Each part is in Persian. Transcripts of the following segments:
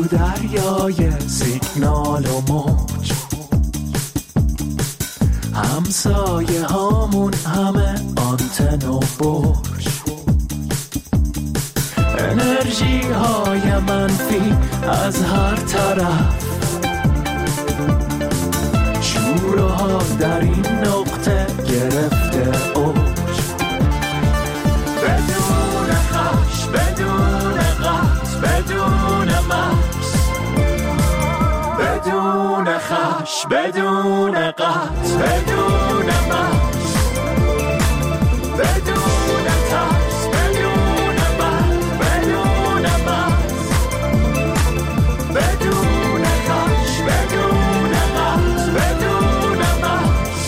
تو دریای سیگنال و موج، همسایه هامون همه آنتن و برج، انرژی های منفی از هر طرف، شور و حال در این نقطه گرفته اوج، بدون خش، بدون قطع، بدون مرز، بدون خش، بدون قطع، بدون مرز، بدون ترس، بدون مرز، بدون مرز، بدون خش، بدون قطع، بدون مرز،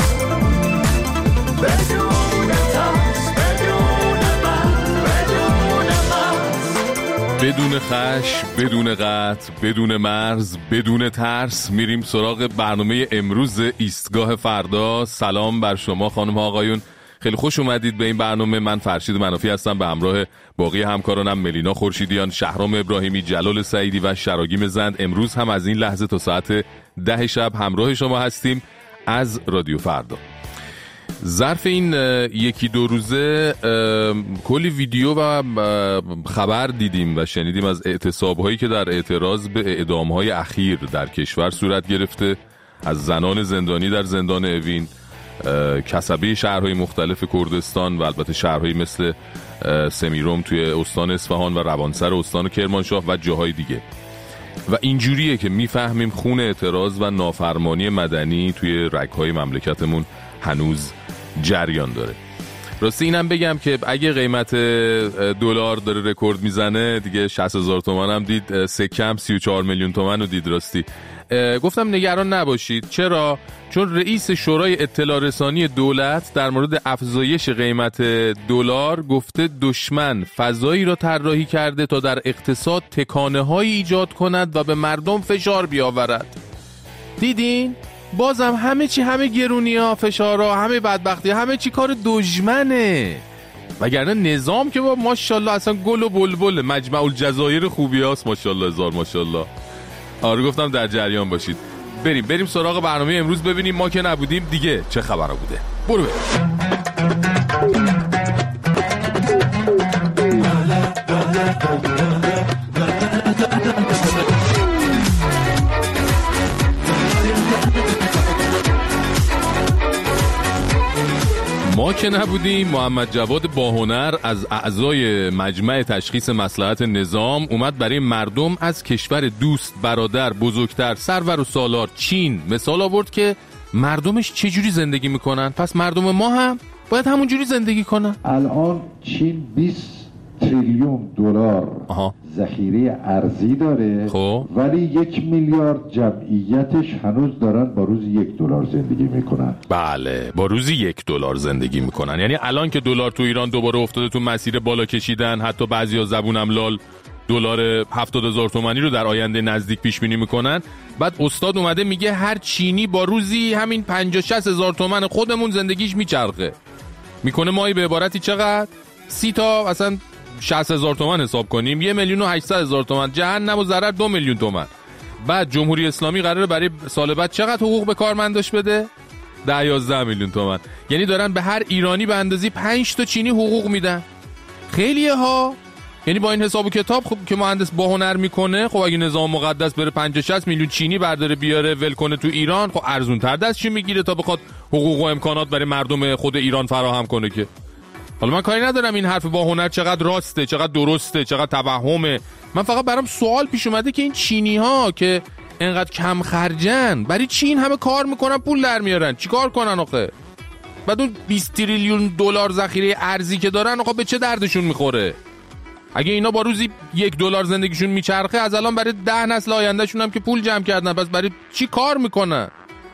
بدون ترس، بدون مرز، بدون مرز، بدون خش، بدون قطع، بدون مرز، بدون ترس. میریم سراغ برنامه امروز ایستگاه فردا. سلام بر شما خانم ها آقایون، خیلی خوش اومدید به این برنامه. من فرشید منافی هستم به همراه باقی همکارانم ملینا خورشیدیان، شهرام ابراهیمی، جلال سعیدی و شراگیم زند. امروز هم از این لحظه تا ساعت 10 شب همراه شما هستیم از رادیو فردا. ظرف این یکی دو روزه کلی ویدیو و خبر دیدیم و شنیدیم از اعتصاب‌هایی که در اعتراض به اعدام‌های اخیر در کشور صورت گرفته، از زنان زندانی در زندان اوین، کسبه شهرهای مختلف کردستان و البته شهرهایی مثل سمیروم توی استان اصفهان و روانسر استان کرمانشاه و جاهای دیگه. و اینجوریه که میفهمیم خون اعتراض و نافرمانی مدنی توی رگ‌های مملکتمون هنوز جریان داره. راستی اینم بگم که اگه قیمت دلار داره رکورد میزنه دیگه 60,000 تومان هم دید، سکم 34 میلیون تومان رو دید. راستی گفتم نگران نباشید. چرا؟ چون رئیس شورای اطلاع رسانی دولت در مورد افزایش قیمت دلار گفته دشمن فضایی را طراحی کرده تا در اقتصاد تکانه‌هایی ایجاد کند و به مردم فشار بیاورد. دیدین؟ بازم همه چی، همه گرونی‌ها، فشارها، همه بدبختی، همه چی کار دشمنه. وگرنه نظام که با ماشاءالله اصلا گل و بلبل، مجمع الجزایر خوبی هست، ماشاءالله هزار ماشاءالله. آره گفتم در جریان باشید. بریم سراغ برنامه امروز، ببینیم ما که نبودیم دیگه چه خبرها بوده. برو بریم. ما که نبودیم محمد جواد باهنر از اعضای مجمع تشخیص مصلحت نظام اومد برای مردم از کشور دوست، برادر، بزرگتر، سرور و سالار چین مثال آورد که مردمش چجوری زندگی میکنن، پس مردم ما هم باید همون جوری زندگی کنن. الان چین 20 تریلیون دلار ذخیره ارزی داره، ولی 1 میلیارد جمعیتش هنوز دارن با روز $1 زندگی میکنن. بله، با روزی $1 زندگی میکنن. یعنی الان که دلار تو ایران دوباره افتاده تو مسیر بالا کشیدن، حتی بعضیا زبونم لال دلار 70,000 تومانی رو در آینده نزدیک پیش بینی میکنن. بعد استاد اومده میگه هر چینی با روزی همین 50-60 هزار تومان خودمون زندگیش میچرخه. میکنه مایی به عبارتی چقدر؟ 30 تا اصلا 60,000 تومان حساب کنیم 1,800,000 تومان، جهنم و ضرر 2 میلیون تومان. بعد جمهوری اسلامی قراره برای سال بعد چقدر حقوق به کارمنداش بده؟ 10-11 میلیون تومان. یعنی دارن به هر ایرانی به اندازه 5 تا چینی حقوق میدن. خیلیه ها. یعنی با این حساب و کتاب خب که مهندس باهنر میکنه، خب اگه نظام مقدس بره 50-60 میلیون چینی برداره بیاره ول کنه تو ایران، خب ارزون تر دستش میگیره تا بخواد حقوق و امکانات برای مردم خود ایران فراهم کنه. که حالا من کاری ندارم این حرف باهنر چقدر راسته، چقدر درسته، چقدر توهمه. من فقط برام سوال پیش اومده که این چینی ها که انقدر کم خرجن، برای چی این همه کار میکنن پول در میارن؟ چیکار کنن آخه؟ بعد اون 20 تریلیون دلار ذخیره ارزی که دارن آخه به چه دردشون میخوره؟ اگه اینا با روزی $1 زندگیشون میچرخه، از الان برای 10 نسل آیندهشون هم که پول جمع کردن، پس برای چی کار میکنن؟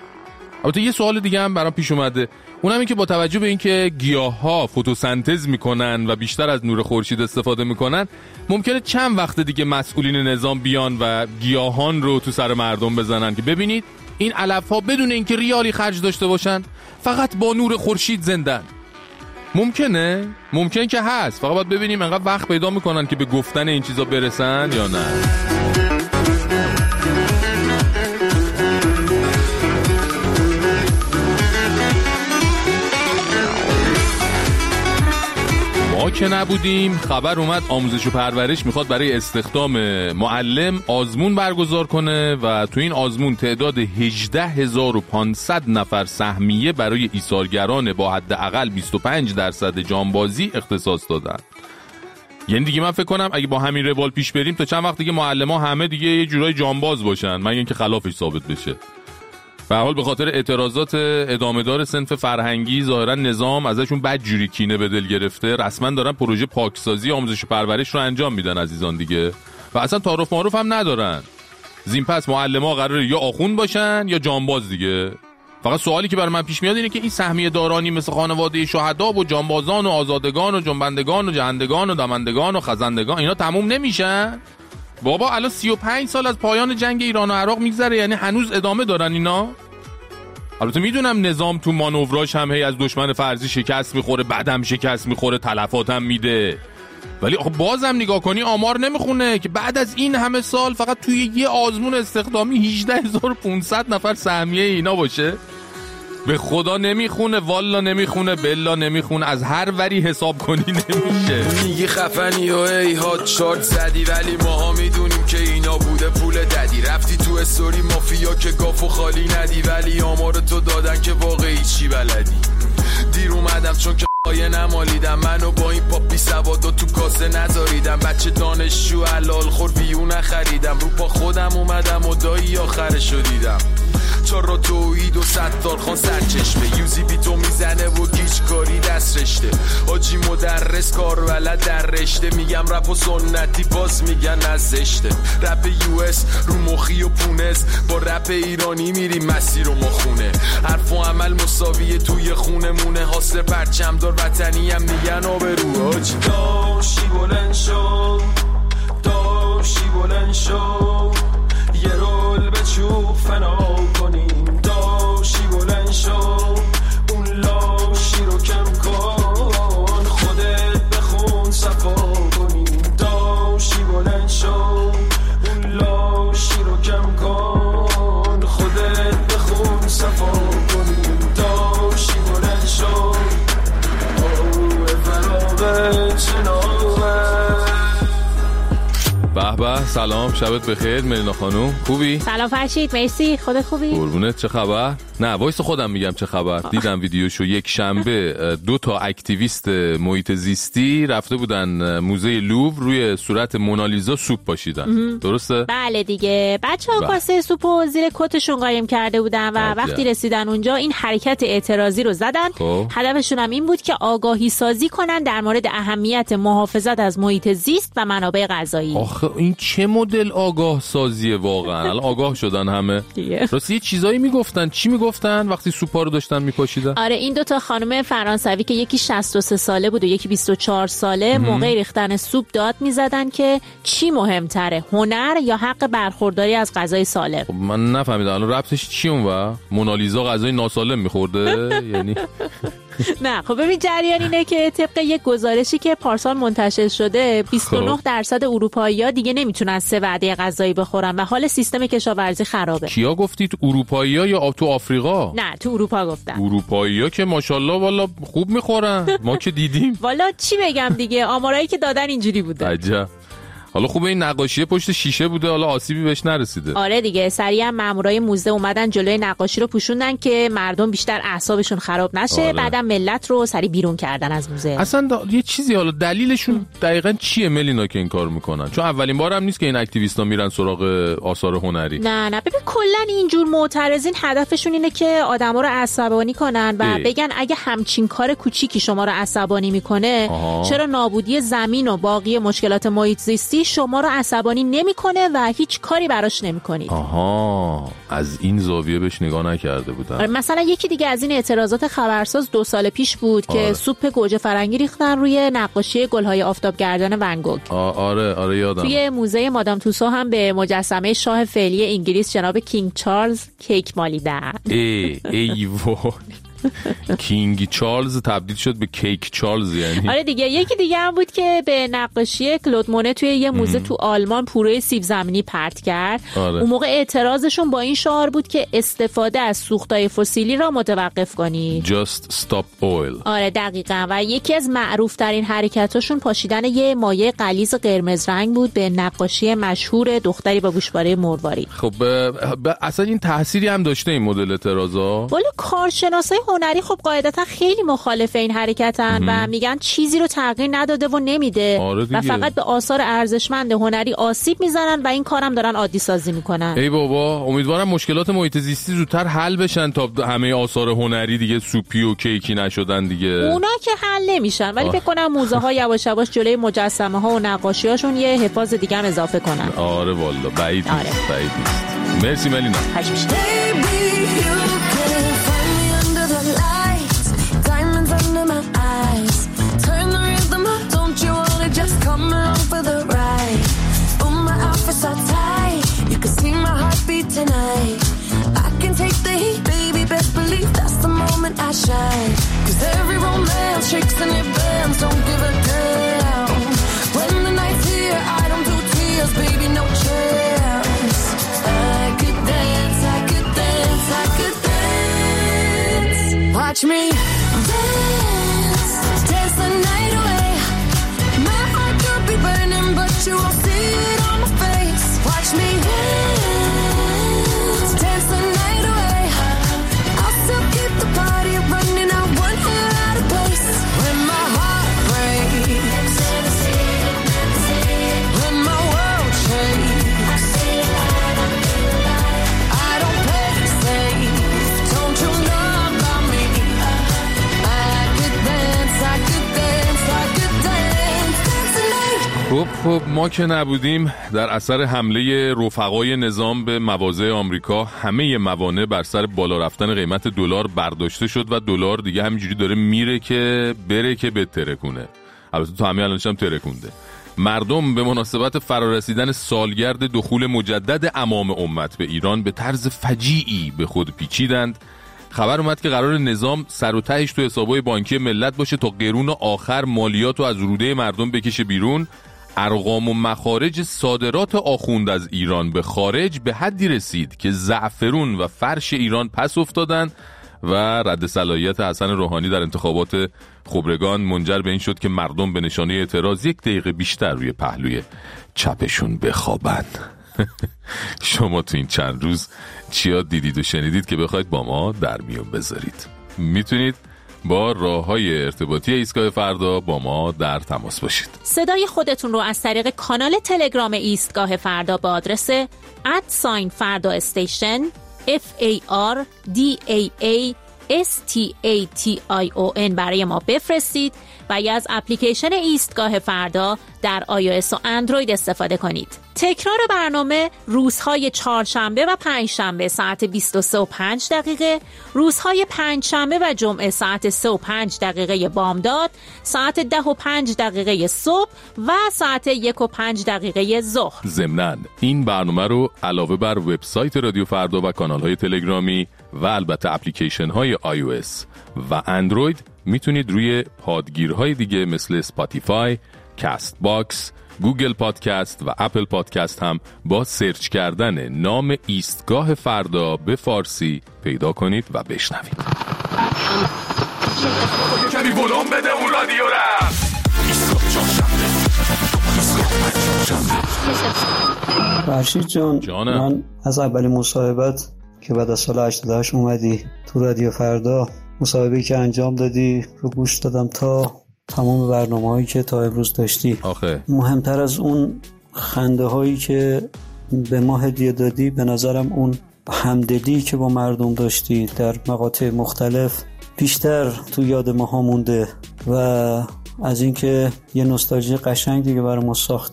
البته یه سوال دیگه هم برام پیش اومده، اونم این که با توجه به اینکه گیاه‌ها فتوسنتز میکنن و بیشتر از نور خورشید استفاده میکنن، ممکنه چند وقت دیگه مسئولین نظام بیان و گیاهان رو تو سر مردم بزنن که ببینید این علف‌ها بدون اینکه ریالی خرج داشته باشن فقط با نور خورشید زندن. ممکنه؟ ممکن که هست، فقط باید ببینیم انقدر وقت پیدا میکنن که به گفتن این چیزا برسن یا نه. که نبودیم خبر اومد آموزش و پرورش میخواد برای استخدام معلم آزمون برگزار کنه و تو این آزمون تعداد 18500 نفر سهمیه برای ایثارگران با حداقل 25% جانبازی اختصاص دادن. یعنی دیگه من فکر کنم اگه با همین روال پیش بریم تا چند وقت دیگه معلم‌ها همه دیگه یه جورای جانباز باشن، مگر اینکه خلافش ثابت بشه. به هر حال به خاطر اعتراضات ادامه‌دار صنف فرهنگی ظاهرا نظام ازشون بدجوری کینه به دل گرفته، رسما دارن پروژه پاکسازی آموزش و پرورش رو انجام میدن عزیزان دیگه، و اصلا تعارف معروف هم ندارن. زین پس معلم‌ها قراره یا آخوند باشن یا جانباز دیگه. فقط سوالی که برای من پیش میاد اینه که این سهمیه دارانی مثل خانواده شهدا و جانبازان و آزادگان و جنبندگان و جهندگان و دمندگان و خزندگان اینا تموم نمیشن؟ بابا الان 35 سال از پایان جنگ ایران و عراق میگذره، یعنی هنوز ادامه دارن اینا؟ البته میدونم نظام تو مانوراش هم هی از دشمن فرضی شکست میخوره، بعدم شکست میخوره، تلفات هم میده، ولی خب بازم نگاه کنی آمار نمیخونه که بعد از این همه سال فقط توی یه آزمون استخدامی 18500 نفر سهمیه اینا باشه. به خدا نمیخونه، والا نمیخونه، بلا نمیخونه، از هر وری حساب کنی نمیشه. میگی خفنی و ای هات شارت زدی، ولی ماها میدونیم که اینا بوده پول ددی. رفتی تو استوری مافیا که گافو خالی ندی، ولی آمار تو دادن که واقعی چی بلدی. دیر اومدم چون که پایه نمالیدم، منو با این پاپی سوادو تو کاسه نذاریدم. بچه دانشجو حلال خور ویو نخریدم، رو پا خودم اومدم و دایی آخرشو دیدم. چار را توید و ستار خان سرچشمه، یوزی بی تو میزنه و گیج کاری دست رشته. حاجی مدرس کار ولد در رشته، میگم رپ و سنتی باز میگن نزشته. رپ یو اس رو مخی و پونس، با رپ ایرانی میریم مسیر و مخونه. حرف و عمل مساویه توی خونه مونه، حاصل پرچم دار وطنی هم میگن آبرو. حاجی داشی بلند شو، داشی بلند شو، یه رول به چوب فنا کنیم. داشی بلند شو، اون لاشی رو کم کن، خودت بخون صفا کنیم. داشی بلند شو، اون لاشی رو کم کن، خودت بخون صفا کنیم. داشی بلند شو، آوه فراغه چناوه. به به، سلام، شبت بخیر ملینا خانوم، خوبی؟ سلام فرشید، مرسی، خودت خوبی؟ قربونت، چه خبر؟ نه وایس خودم میگم چه خبر. دیدم ویدیوشو، یک شنبه 2 اکتیویست محیط زیستی رفته بودن موزه لوور، روی صورت مونالیزا سوپ پاشیدن. درسته؟ بله دیگه، بچه‌ها کاسه سوپو زیر کتشون قایم کرده بودن و وقتی رسیدن اونجا این حرکت اعتراضی رو زدن. هدفشون هم این بود که آگاهی سازی کنن در مورد اهمیت محافظت از محیط زیست و منابع غذایی. آخه این چه مدل آگاه سازیه واقعا؟ الان آگاه شدن همه. راستی یه چیزایی میگفتن. چی میگفتن وقتی سوپا رو داشتن میپاشیدن؟ آره، این 2 خانم فرانسوی که یکی 63 ساله بود و یکی 24 ساله موقع ریختن سوپ داد میزدن که چی مهمتره، هنر یا حق برخورداری از غذای سالم؟ خب من نفهمیدم الان ربطش چی اون؟ مونالیزا غذای ناسالم میخورده یعنی؟ نه خب ببین، جریان اینه که طبق یک گزارشی که پارسال منتشر شده 29% اروپایی‌ها دیگه نمیتونن 3 وعده غذایی بخورن و حال سیستم کشاورزی خرابه. کیا گفتی؟ تو اروپایی‌ها یا تو آفریقا؟ نه تو اروپا گفتم. اروپایی‌ها که ماشاءالله والا خوب میخورن، ما که دیدیم. والا چی بگم دیگه، آمارایی که دادن اینجوری بوده. عجب. حالا خوبه این نقاشی پشت شیشه بوده، حالا آسیبی بهش نرسیده. آره دیگه، سریعا مامورای موزه اومدن جلوی نقاشی رو پوشوندن که مردم بیشتر اعصابشون خراب نشه. آره. بعدم ملت رو سری بیرون کردن از موزه. اصلا یه چیزی، حالا دلیلشون دقیقاً چیه ملینا که این کار میکنن؟ چون اولین بار هم نیست که این اکتیویستا میرن سراغ آثار هنری. نه ببین، کلا اینجور معترضین هدفشون اینه که آدما رو عصبانی کنن و بگن اگه همچین کار کوچیکی شما رو عصبانی میکنه، چرا نابودی زمین و باقی مشکلات محیط زیستی شما رو عصبانی نمیکنه و هیچ کاری براش نمیکنید. از این زاویه بهش نگاه نکرده بودم. مثلا یکی دیگه از این اعتراضات خبرساز 2 سال پیش بود که سوپ گوجه فرنگی ریختن روی نقاشی گل‌های آفتابگردان ونگوگ. آره یادم. توی موزه مادام توسو هم به مجسمه شاه فعلی انگلیس جناب کینگ چارلز کیک مالیدن. ای وای. کینگ چارلز تبدیل شد به کیک چارلز یعنی. آره دیگه. یکی دیگه هم بود که به نقاشی کلود مونه توی یه موزه تو آلمان پوره سیب زمینی پرت کرد. اون موقع اعتراضشون با این شعار بود که استفاده از سوختای فسیلی را متوقف کنید. Just stop oil. آره دقیقاً. و یکی از معروف ترین حرکتاشون پاشیدن یه مایع غلیظ قرمز رنگ بود به نقاشی مشهور دختری با گوشواره مروارید. خب اصلا این تأثیری هم داشته این مدل اعتراضا؟ ولی کارشناسای هنری خب قاعدتا خیلی مخالف این حرکتن و میگن چیزی رو تغییر نداده و نمیده. و فقط به آثار ارزشمند هنری آسیب میزنن و این کارم دارن عادی سازی میکنن. ای بابا، امیدوارم مشکلات محیط زیستی زودتر حل بشن تا همه آثار هنری دیگه سوپی و کیکی نشدن دیگه. اونا که حل نمیشن، ولی فکر کنم موزه ها یواش یواش جلوی مجسمه ها و نقاشی‌هاشون یه حفاظ دیگه هم اضافه کنن. آره والا بعید نیست. مرسی ملینا. Tonight I can take the heat, baby, best believe that's the moment I shine. Cause every romance shakes and it bends, don't give a damn. When the night's here, I don't do tears, baby, no chance. I could dance, I could dance, I could dance. Watch me dance, dance the night away. My heart could be burning, but you won't see it on my face. Watch me dance. خب ما که نبودیم، در اثر حمله رفقای نظام به مواضع آمریکا همه موانع بر سر بالا رفتن قیمت دلار برداشته شد و دلار دیگه همینجوری داره میره که بره که بترکونه. البته تو همین الانش هم ترکونده. مردم به مناسبت فرارسیدن سالگرد دخول مجدد امام امت به ایران به طرز فجیعی به خود پیچیدند. خبر اومد که قرار نظام سر و تهش تو حسابای بانکی ملت باشه تا قرون آخر مالیاتو از روده مردم بکشه بیرون. ارقام و مخارج صادرات آخوند از ایران به خارج به حدی رسید که زعفرون و فرش ایران پس افتادن و رد صلاحیت حسن روحانی در انتخابات خبرگان منجر به این شد که مردم به نشانه اعتراض 1 دقیقه بیشتر روی پهلوی چپشون بخوابن. شما تو این چند روز چیا دیدید و شنیدید که بخواید با ما در میون بذارید؟ میتونید با راه‌های ارتباطی ایستگاه فردا با ما در تماس باشید. صدای خودتون رو از طریق کانال تلگرام ایستگاه فردا با آدرس @فردا استیشن FARDAASTATION برای ما بفرستید و یا از اپلیکیشن ایستگاه فردا در iOS و اندروید استفاده کنید. تکرار برنامه روزهای چهارشنبه و پنجشنبه ساعت 23:05، روزهای پنجشنبه و جمعه ساعت 3:05 بامداد، ساعت 10:05 صبح و ساعت 1:05 ظهر. ضمناً این برنامه رو علاوه بر وبسایت رادیو فردا و کانال‌های تلگرامی و البته اپلیکیشن‌های iOS و اندروید میتونید روی پادگیرهای دیگه مثل اسپاتیفای، کاست باکس، گوگل پادکست و اپل پادکست هم با سرچ کردن نام ایستگاه فردا به فارسی پیدا کنید و بشنوید. کمی ولوم بده اون رادیو را. فرشید جان، من از اولین مصاحبت که بعد از سال 88 اومدی تو رادیو فردا، مصاحبه‌ای که انجام دادی رو گوش دادم تا تمام برنامه‌هایی که تا امروز داشتی. مهمتر از اون خنده هایی که به ما هدیه دادی، به نظرم اون همدلی که با مردم داشتی در مقاطع مختلف بیشتر تو یاد ما ها مونده و از اینکه یه نوستالژی قشنگ دیگه برای ما ساختی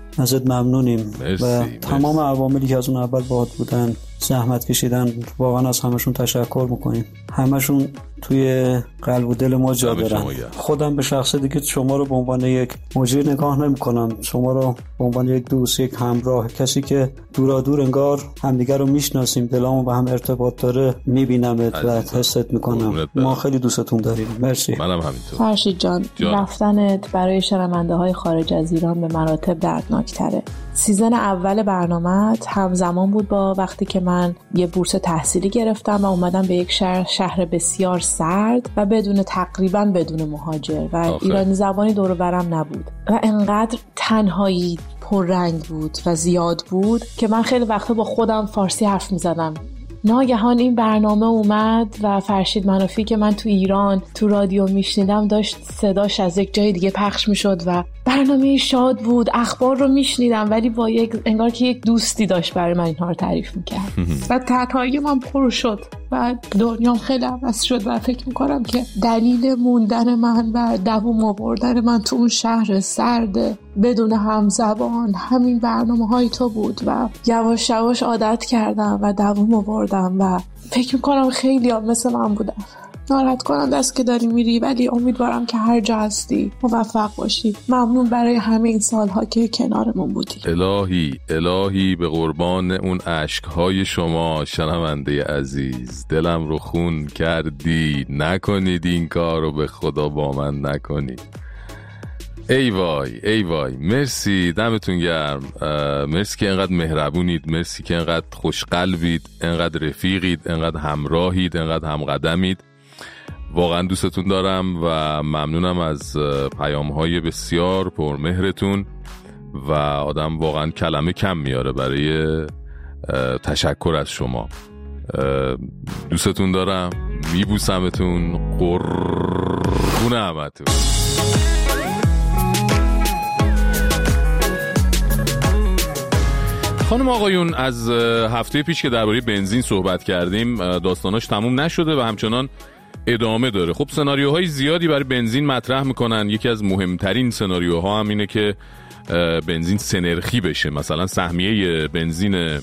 ازت ممنونیم و تمام عواملی که از اون اول باهات بودن زحمت کشیدن واقعا از همشون تشکر میکنیم. همشون توی قلب و دل ما جا دارن. خودم به شخص دیگه شما رو به عنوان یک مجری نگاه نمیکنم، شما رو به عنوان یک دوست، یک همراه، کسی که دور انگار همدیگه رو میشناسیم، دلامون با هم ارتباط داره، میبینمت و حست میکنم. ما خیلی دوستتون داریم. مرسی. منم همینطور. فرشید جان رفتنت برای شنونده های خارج از ایران به مراتب دردناکتره. سیزن اول برنامه‌ت همزمان بود با وقتی که من یه بورس تحصیلی گرفتم و اومدم به یک شهر بسیار سرد و تقریبا بدون مهاجر و ایرانی زبانی دور و برم نبود و انقدر تنهایی پررنگ بود و زیاد بود که من خیلی وقتا با خودم فارسی حرف می‌زدم. ناگهان این برنامه اومد و فرشید منافی که من تو ایران تو رادیو میشنیدم داشت صداش از یک جای دیگه پخش میشد و برنامه شاد بود، اخبار رو میشنیدم ولی با انگار که یک دوستی داشت برای من اینها رو تعریف میکرد و تنهایی من پر شد و دنیام خیلی عوض شد و فکر میکنم که دلیل موندن من و دوام آوردن من تو اون شهر سرد بدون همزبان همین برنامه‌های تو بود و یواش یواش عادت کردم و دوام آوردم و فکر میکنم خیلی مثل من بودن. ناراحت کننده است که داری میری ولی امیدوارم که هر جا هستی موفق باشی. ممنون برای همه این سالها که کنارمون بودی. الهی به قربان اون اشکهای شما شنونده عزیز، دلم رو خون کردی. نکنید این کار رو به خدا با من نکنید. ای وای مرسی، دمتون گرم. مرسی که انقدر مهربونید، مرسی که انقدر خوشقلبید، انقدر رفیقید، انقدر همراهید، انقدر همقدمید. واقعا دوستتون دارم و ممنونم از پیام‌های بسیار پرمهرتون و آدم واقعا کلمه کم میاره برای تشکر از شما. دوستتون دارم، میبوسمتون، قربون همتون. خانم آقایون، از هفته پیش که درباره بنزین صحبت کردیم داستاناش تموم نشده و همچنان ادامه داره. خب سناریوهای زیادی برای بنزین مطرح میکنن. یکی از مهمترین سناریوها هم اینه که بنزین سنرخی بشه. مثلا سهمیه بنزین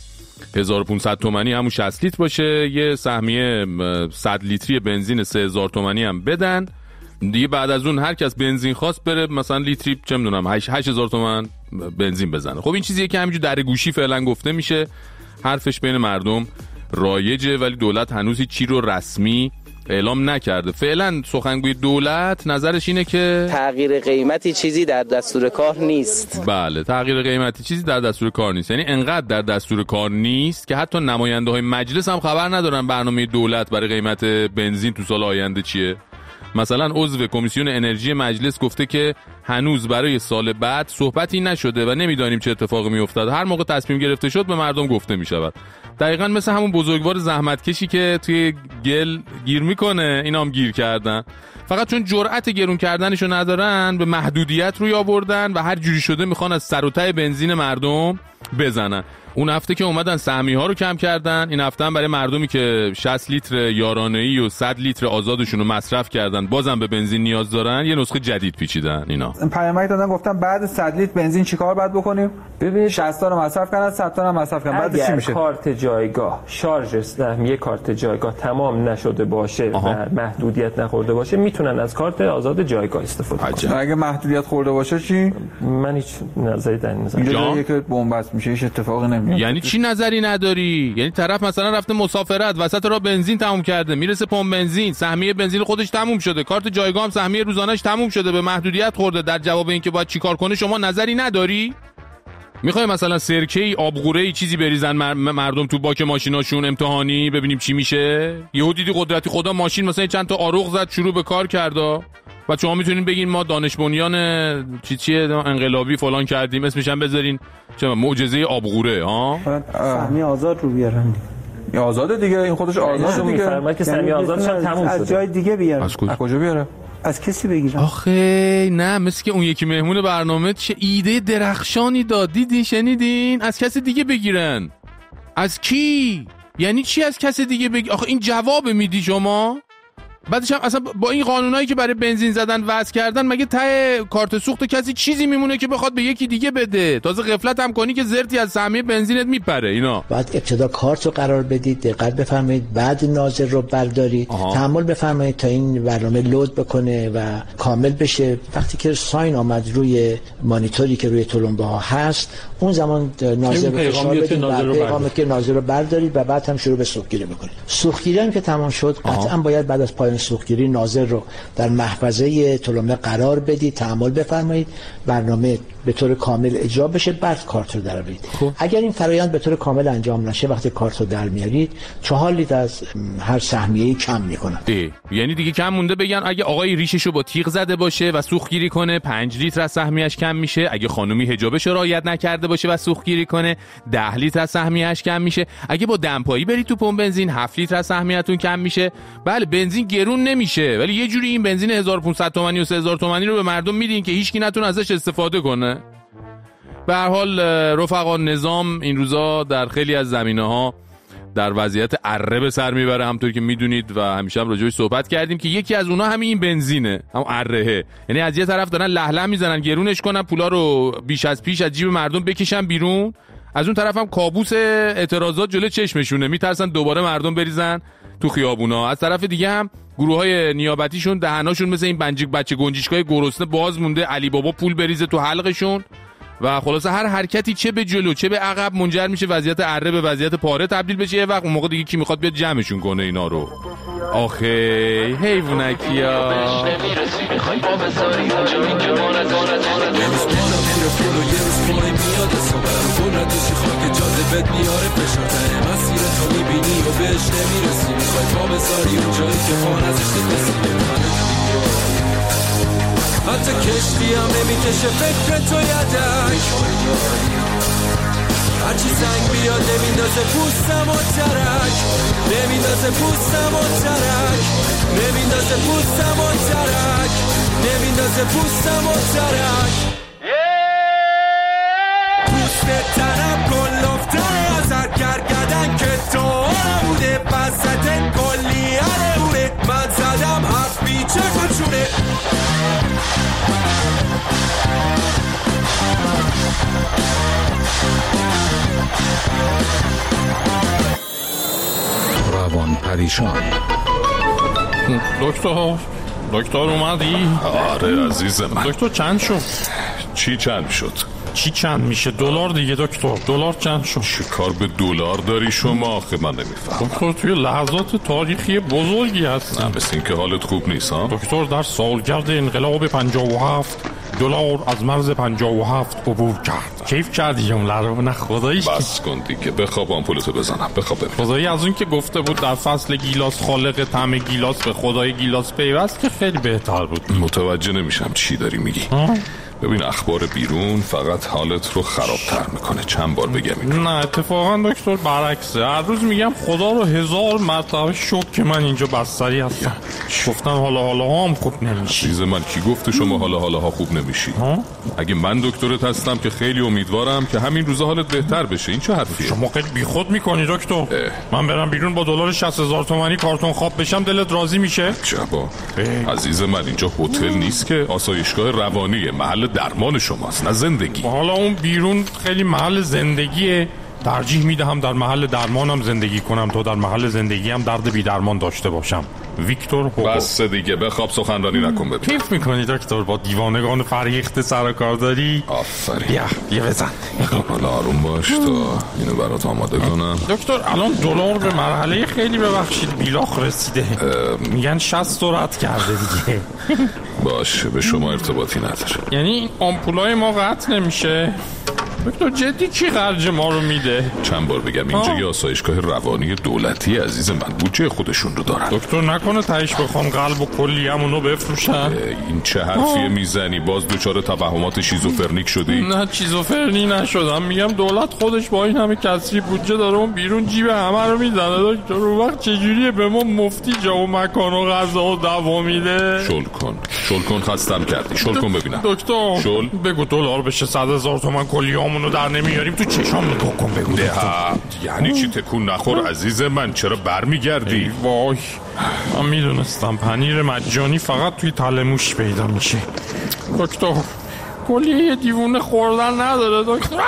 1500 تومانی همون 60 لیتر باشه، یه سهمیه 100 لیتری بنزین 3000 تومانی هم بدن دیگه. بعد از اون هر کس بنزین خواست بره مثلا لیتری چه میدونم 8000 تومان بنزین بزنه. خب این چیزیه که همینجور در گوشی فعلا گفته میشه، حرفش بین مردم رایجه، ولی دولت هنوز چی رو رسمی اعلام نکرده. فعلا سخنگوی دولت نظرش اینه که تغییر قیمتی چیزی در دستور کار نیست. بله، تغییر قیمتی چیزی در دستور کار نیست. یعنی انقدر در دستور کار نیست که حتی نماینده های مجلس هم خبر ندارن برنامه دولت برای قیمت بنزین تو سال آینده چیه. مثلا عضو کمیسیون انرژی مجلس گفته که هنوز برای سال بعد صحبتی نشده و نمیدانیم چه اتفاقی میافتد. هر موقع تصمیم گرفته شد به مردم گفته میشود. دقیقاً مثل همون بزرگوار زحمتکشی که توی گل گیر میکنه، اینا هم گیر کردن. فقط چون جرأت گرون کردنشو ندارن به محدودیت روی آوردن و هر جوری شده میخوان از سر و ته بنزین مردم بزنن. اون هفته که اومدن سهمیه‌ها رو کم کردن، این هفته هم برای مردمی که 60 لیتر یارانه‌ای و 100 لیتر آزادشون رو مصرف کردن بازم به بنزین نیاز دارن، یه نسخه جدید پیچیدن. اینا پیامک دادن گفتن بعد 100 لیتر بنزین چیکار باید بکنیم؟ ببین 60 تا رو مصرف کردن، 100 تا رو مصرف کردن، بعد چی میشه؟ کارت جایگاه شارژ سهمیه کارت جایگاه تمام نشده باشه و محدودیت نخورده باشه، میتونن از کارت آزاد جایگاه استفاده کنن. اگه محدودیت خورده باشه چی؟ من هیچ نظری در نظر اینجا که بنبست میشه، هیچ اتفاقی نمیفته. یعنی چی نظری نداری؟ یعنی طرف مثلا رفته مسافرت، وسط راه بنزین تموم کرده، میرسه پمپ بنزین، سهمیه بنزین خودش تموم شده، کارت جایگاه هم سهمیه روزانه‌اش تموم شده، به محدودیت خورده. در جواب اینکه باید چیکار کنه شما نظری نداری؟ میخوای مثلا سرکه‌ای، آبغوره‌ای چیزی بریزن مردم تو باک ماشیناشون امتحانی ببینیم چی میشه؟ یهو دیدی قدرتی خدا ماشین مثلا چند تا آروغ زد شروع به کار کرد. و شما میتونین بگین ما دانش بنیان چیه انقلابی فلان کردیم، اسمش هم بذارین چه معجزه آبغوره. سهمیه آزاد رو بیارن. یا آزاده دیگه، این خودش آزاده دیگه. میفرماید که سهمیه آزادش هم تموم شده. از جای دیگه بیارن. از کجا بیاره؟ از کسی بگیرن. آخه نه، مثل که اون یکی مهمون برنامه چه ایده درخشانی داد، دیدین شنیدین؟ از کسی دیگه بگیرن. از کی؟ یعنی چی از کسی دیگه بگی؟ آخه این جواب میدی شما؟ بعدش هم اصلا با این قانونایی که برای بنزین زدن وضع کردن، مگه ته کارت سوخت کسی چیزی میمونه که بخواد به یکی دیگه بده؟ تازه غفلت هم کنی که زرتی از سهمیه بنزینت میپره. اینا بعد ابتدا کارت رو قرار بدید، دقت بفرمایید، بعد ناظر رو بردارید، تحمل بفرمایید تا این برنامه لود بکنه و کامل بشه. وقتی که ساین آمد روی مانیتوری که روی تلمبه ها هست، اون زمان ناظر رو فشار بدید، پیغامی که ناظر رو بردارید و بعد هم شروع به سوختگیری بکنید. سوختگیری هم که تمام شد، قطعا باید بعد از پایان سوختگیری ناظر رو در محفظه تلمبه قرار بدید، تحمل بفرمایید، برنامه به طور کامل اجرا بشه، بعد کارت رو درآورید. اگر این فرآیند به طور کامل انجام نشه، وقتی کارت رو در میارید 4 لیتر از هر سهمیه‌ای کم میکنن. یعنی دیگه کم مونده بگن اگه آقای ریششو با تیغ زده باشه و سوختگیری کنه 5 لیتر از سهمیه‌اش کم میشه، اگه خانومی حجابش رو رعایت نکرده باشه و سوختگیری کنه 10 لیتر از سهمیه‌اش کم میشه، اگه با دمپایی برید تو پمپ بنزین 7 لیتر از سهمیه‌تون کم میشه. بله بنزین گرون نمیشه، ولی یه جوری این بنزین 1500 تومانی و 3000 تومانی رو به مردم میدین که هیچکی نتونه ازش استفاده کنه. به هر حال رفقا، نظام این روزا در خیلی از زمینه‌ها در وضعیت اره به سر میبره، همونطور که میدونید و همیشه هم راجعش صحبت کردیم که یکی از اونها همین این بنزینه، هم ارهه. یعنی از یه طرف دارن لهله میزنن گرونش کنن، پولا رو بیش از پیش از جیب مردم بکشن بیرون، از اون طرف هم کابوس اعتراضات جلوی چشمشونه، میترسن دوباره مردم بریزن تو خیابونا. از طرف دیگه هم گروهای نیابتیشون دهناشون مثل این بچه گنجشکای گرسنه باز مونده، علی بابا پول بریزه تو حلقشون و خلاصه هر حرکتی چه به جلو چه به عقب منجر میشه وضعیت اره به وضعیت پاره تبدیل بشه. یه وقت اون موقع دیگه کی میخواد بیاد جمعشون کنه اینا رو؟ آخه حیوانکیا. حتی کشتی هم نمیکشه فکر تو یدک، هرچی سنگ بیاد نمیندازه پوستم و ترک، نمیندازه پوستم و ترک، نمیندازه پوستم و ترک، نمیندازه پوستم و ترک. پوست تنم کن لفتره از هر گرگدن که تو نبوده، وسط کلی بوده، من زدم حرف بیچه خودشونه. روان پریشان. دکتر اومدی؟ آره عزیز من. دکتر چند شد؟ چی چند شد؟ چی چند میشه؟ دلار دیگه دکتر، دلار چند شد؟ چی کار به دلار داری شما؟ آخه من نمیفهم. دکتر توی لحظات تاریخی بزرگی هست. نه مثل این که حالت خوب نیست ها؟ دکتر در سالگرد انقلاب 57 دلار از مرز 57 عبور کرد. کیف کردی جمله رو؟ نه خداییش. بس کن دیگه، بخواب آمپولتو بزنم، بخواب ببین. خدایی از اون که گفته بود در فصل گیلاس خالق طعم گیلاس به خدای گیلاس پیوست که خیلی بهتر بود. متوجه نمیشم چی داری میگی. ببین اخبار بیرون فقط حالت رو خرابتر میکنه. چند بار بگم اینو؟ نه اتفاقا دکتر برعکسه، هر روز میگم خدا رو 1000 مرتبه شکر که من اینجا بستری هستم. گفتن حالا هم خوب نمیشی. عزیز من کی گفته شما حالا ها خوب نمیشی؟ اگه من دکترت هستم که خیلی امیدوارم که همین روزا حالت بهتر بشه. این چه حرفیه؟ شما خیلی بیخود میکنی دکتر. من برم بیرون با دلار 60000 تومانی کارتون خواب بشم دلت راضی میشه؟ جبا عزیز من اینجا هتل نیست که، آسایشگاه روانیه، محل درمان شماست نه زندگی. حالا اون بیرون خیلی محل زندگیه، ترجیح میدهم در محل درمانم زندگی کنم تا در محل زندگی هم درد بی درمان داشته باشم. ویکتور هوگو. بس دیگه بخواب سخنرانی نکن. ببین کیف میکنی دکتر با دیوانگان فریخته سر کار داری؟ آفرین. بیا بزن. حالا آروم باش تا اینو برات آماده کنم. دکتر الان دلار به مرحله خیلی ببخشید بیلاخ رسیده. میگن 60 رد کرده دیگه. باشه به شما ارتباطی نداره. یعنی این آمپولای ما قطع نمیشه؟ دکتر جدی کی خرج ما رو میده؟ چند بار بگم اینجا یه آسایشگاه روانی دولتی عزیز من، بودجه خودشون رو دارن. دکتر نکنه تهش بخوام قلب و کلیه‌مونو بفروشن؟ این چه حرفیه میزنی؟ باز دوچار توهمات شیزوفرنیک شدی؟ نه شیزوفرنی نشدم، میگم دولت خودش با این همه کسری بودجه داره اون بیرون جیب همه رو میزنه. دکتر اون وقت چجوریه به ما مفتی جا و مکان و غذا و دوا میده؟ شل کن خستم کردی. شل کن ببینم. دکتر شل بگو دلار بشه 100,000 تومان کلیه‌مو چشامونو در نمیاریم تو چشام نگاه کن بگو یعنی چی تکون نخور عزیز من؟ چرا برمیگردی؟ وای من میدونستم پنیر مجانی فقط توی تله موش پیدا میشه. دکتر کلیه دیوونه خوردن نداره دکتر.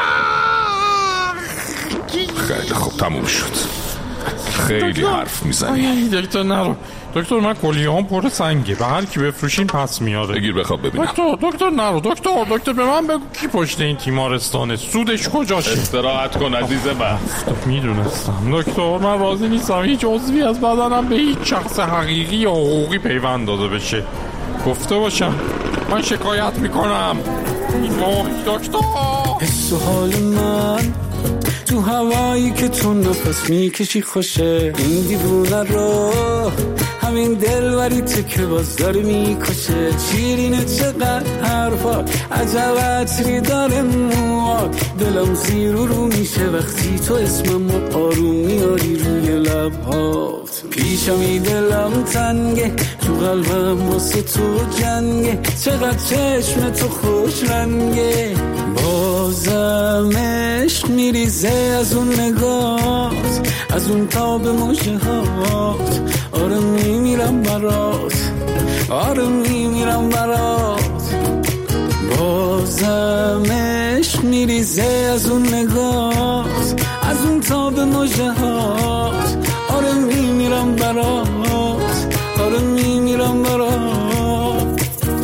خیلی خوب تموم شد. خیلی حرف میزنی. دکتر نرو دکتر، من کلیه هم پر سنگه، به هر کی بفروشین پس میاره. بگیر بخواب ببینم. دکتر نرو دکتر به من بگو کی پشت این تیمارستانه، سودش کجاشه؟ استراحت کن عزیز من. میدونستم دکتر، من راضی نیستم هیچ عضوی از بدنم به هیچ شخص حقیقی یا حقوقی پیوند داده بشه. گفته باشم من شکایت میکنم. دکتر حس و حال من تو هوایی که تو نفس میکشی خوشه، این دیوونه رو همین دلوریته که باز داره میکشه. شیرینه چقدر حرفات، عجب عطری داره موات، دلم زیر و رو میشه وقتی تو اسمم آروم میاری روی لبهات. پیشمی دلم تنگه، تو قلبم واسه تو جنگه، چقدر چشم تو خوش رنگه، بازم عشق میریزه از اون نگات، از اون تاب مژه هات. آره میمیرم برات، آره میمیرم برات، بازم عشق میریزه از اون نگات، از اون تاب مژه هات. آره میمیرم برات، آره میمیرم برات.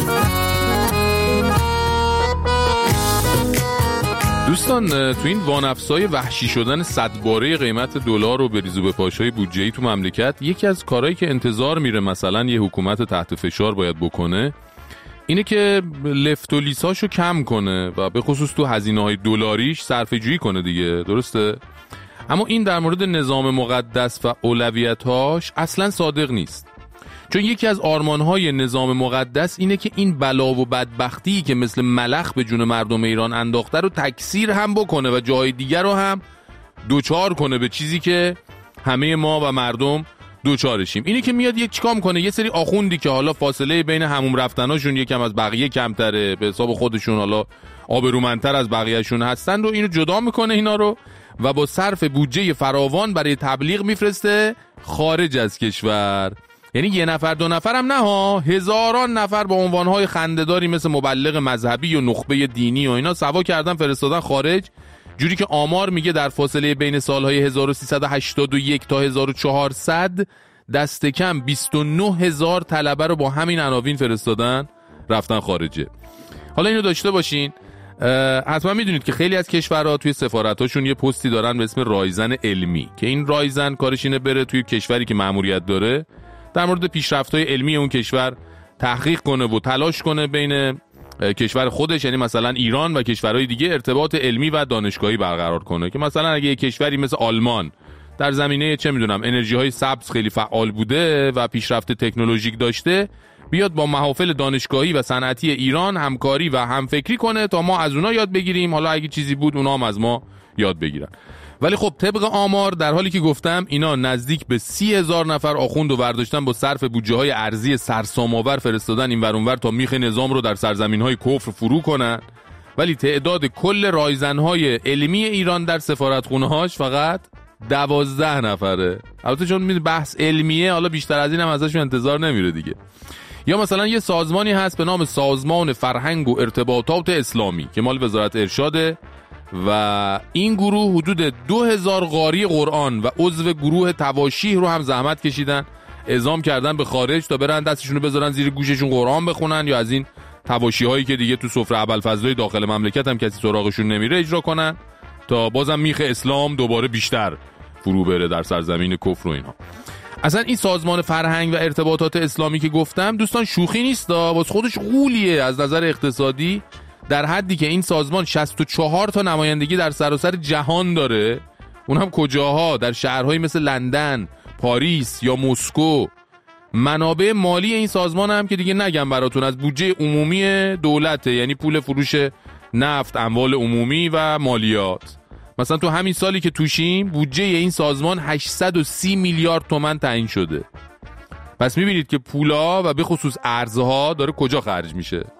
دوستان تو این وانفسای وحشی شدن 100 باره قیمت دلار و بریز و بپاشای بودجه‌ای تو مملکت، یکی از کارهایی که انتظار میره مثلا یه حکومت تحت فشار باید بکنه اینه که لفت و لیساشو کم کنه و به خصوص تو هزینه‌های دلاریش صرفه‌جویی کنه دیگه، درسته؟ اما این در مورد نظام مقدس و اولویت‌هاش اصلا صادق نیست. چون یکی از آرمان‌های نظام مقدس اینه که این بلا و بدبختی که مثل ملخ به جون مردم ایران انداخته رو تکثیر هم بکنه و جای دیگر رو هم دوچار کنه به چیزی که همه ما و مردم دوچارشیم. اینه که میاد یک چیکار کنه، یه سری آخوندی که حالا فاصله بین هموم رفتناشون یکم از بقیه کمتره، به حساب خودشون حالا آبرومندتر از بقیه‌شون هستن رو، اینو جدا میکنه اینا رو و با صرف بودجه فراوان برای تبلیغ میفرسته خارج از کشور. یعنی یه نفر دو نفر هم نه ها، هزاران نفر با عنوانهای خنده‌داری مثل مبلغ مذهبی و نخبه دینی و اینا سوا کردن فرستادن خارج، جوری که آمار میگه در فاصله بین سالهای 1381 تا 1400 دست کم 29,000 طلبه رو با همین عناوین فرستادن رفتن خارجه. حالا اینو داشته باشین، حتما میدونید که خیلی از کشورها توی سفارتاشون یه پستی دارن به اسم رایزن علمی که این رایزن کارش اینه بره توی کشوری که مأموریت داره در مورد پیشرفت‌های علمی اون کشور تحقیق کنه و تلاش کنه بین کشور خودش، یعنی مثلا ایران و کشورهای دیگه، ارتباط علمی و دانشگاهی برقرار کنه که مثلا اگه یه کشوری مثل آلمان در زمینه چه میدونم انرژی‌های سبز خیلی فعال بوده و پیشرفت تکنولوژیک داشته، بیاد با محافل دانشگاهی و صنعتی ایران همکاری و همفکری کنه تا ما از اونا یاد بگیریم، حالا اگه چیزی بود اونا هم از ما یاد بگیرن. ولی خب طبق آمار در حالی که گفتم اینا نزدیک به 30,000 نفر آخوند و برداشتن با صرف بودجه‌های ارزی سرسام‌آور فرستادن این ور اون ور تا میخ نظام رو در سرزمین‌های کفر فرو کنن، ولی تعداد کل رایزن‌های علمی ایران در سفارتخونه‌هاش فقط 12 نفره. البته چون بحث علمیه حالا بیشتر از این هم ازشون انتظار نمیره دیگه. یا مثلا یه سازمانی هست به نام سازمان فرهنگ و ارتباطات اسلامی که مال وزارت ارشاده و این گروه حدود 2000 قاری قرآن و عضو گروه تواشیح رو هم زحمت کشیدن اعزام کردن به خارج تا برن دستشون رو بذارن زیر گوششون قرآن بخونن یا از این تواشیح هایی که دیگه تو سفره ابوالفضلای داخل مملکت هم کسی سراغشون نمیره اجرا کنن تا بازم میخ اسلام دوباره بیشتر فرو بره در سرزمین کفر و اینا. اصلا این سازمان فرهنگ و ارتباطات اسلامی که گفتم دوستان شوخی نیست، واسه خودش غولیه از نظر اقتصادی، در حدی که این سازمان 64 تا نمایندگی در سراسر جهان داره، اونم کجاها؟ در شهرهایی مثل لندن، پاریس یا مسکو. منابع مالی این سازمان هم که دیگه نگم براتون، از بودجه عمومی دولته، یعنی پول فروش نفت، اموال عمومی و مالیات. مثلا تو همین سالی که توشیم بودجه این سازمان 830 میلیارد تومان تعیین شده. پس میبینید که پولا و به خصوص ارزها داره کجا خرج میشه.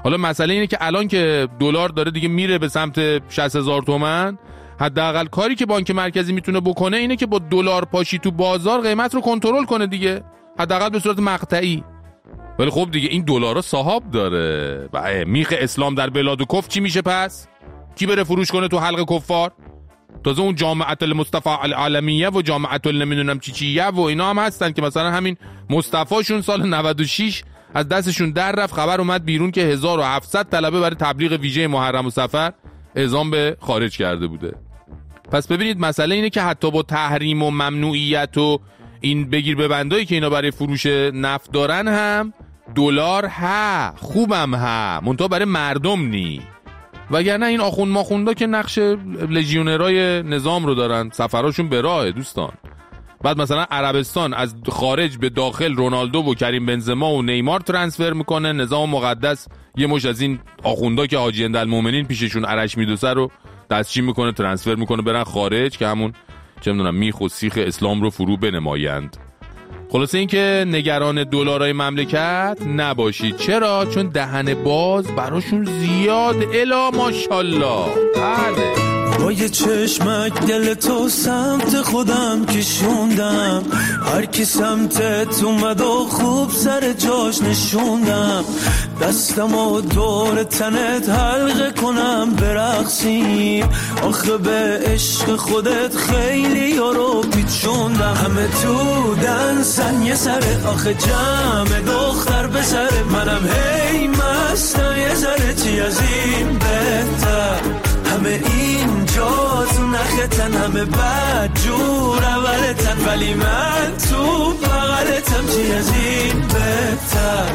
حالا مسئله اینه که الان که دلار داره دیگه میره به سمت 60,000 تومان، حداقل کاری که بانک مرکزی میتونه بکنه اینه که با دلار پاشی تو بازار قیمت رو کنترل کنه دیگه، حداقل به صورت مقطعی. ولی خب دیگه این دلارا صاحب داره و میخ اسلام در بلاد و کفر چی میشه پس؟ کی بره فروش کنه تو حلق کفار؟ تازه اون جامعه المصطفى العالمیه و جامعه نمیدونم چیه و اینا هم هستن که مثلا همین مصطفیشون سال 96 از دستشون در رفت، خبر اومد بیرون که 1700 طلبه برای تبلیغ ویژه محرم و صفر اعزام به خارج کرده بوده. پس ببینید مسئله اینه که حتی با تحریم و ممنوعیت و این بگیر ببندایی که اینا برای فروش نفت دارن هم دلار خوبم منتها برای مردم نی، وگرنه این آخوند ماخوندا که نقش لژیونرای نظام رو دارن، سفراشون به راه دوستان. بعد مثلا عربستان از خارج به داخل رونالدو و کریم بنزما و نیمار ترانسفر میکنه، نظام مقدس یه مش از این آخوندا که حاجی اندالمومنین پیششون عرش میدوسه رو دستچین میکنه، ترانسفر میکنه برن خارج که همون چه میدونم میخ و سیخ اسلام رو فرو بنمایند. خلاصه این که نگران دلارای مملکت نباشید. چرا؟ چون دهن باز براشون زیاد الا ماشاءالله. بله با یه چشمک دل تو سمت خودم کشوندم، هر کی سمتت اومد و خوب سر جاش نشوندم، دستم و دور تنت حلقه کنم برقصیم، آخه به عشق خودت خیلی یارو پیچوندم، همه تو دنسن یه سره، آخه جمع دختر به سره، منم هی مستم یه ذره، چی از این بهتر، همه اینجا تو نختن، همه بد جور اولتن، ولی من تو بغلتم، چی از این بهتر.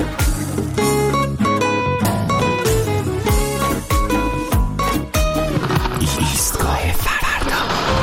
ایستگاه فردا.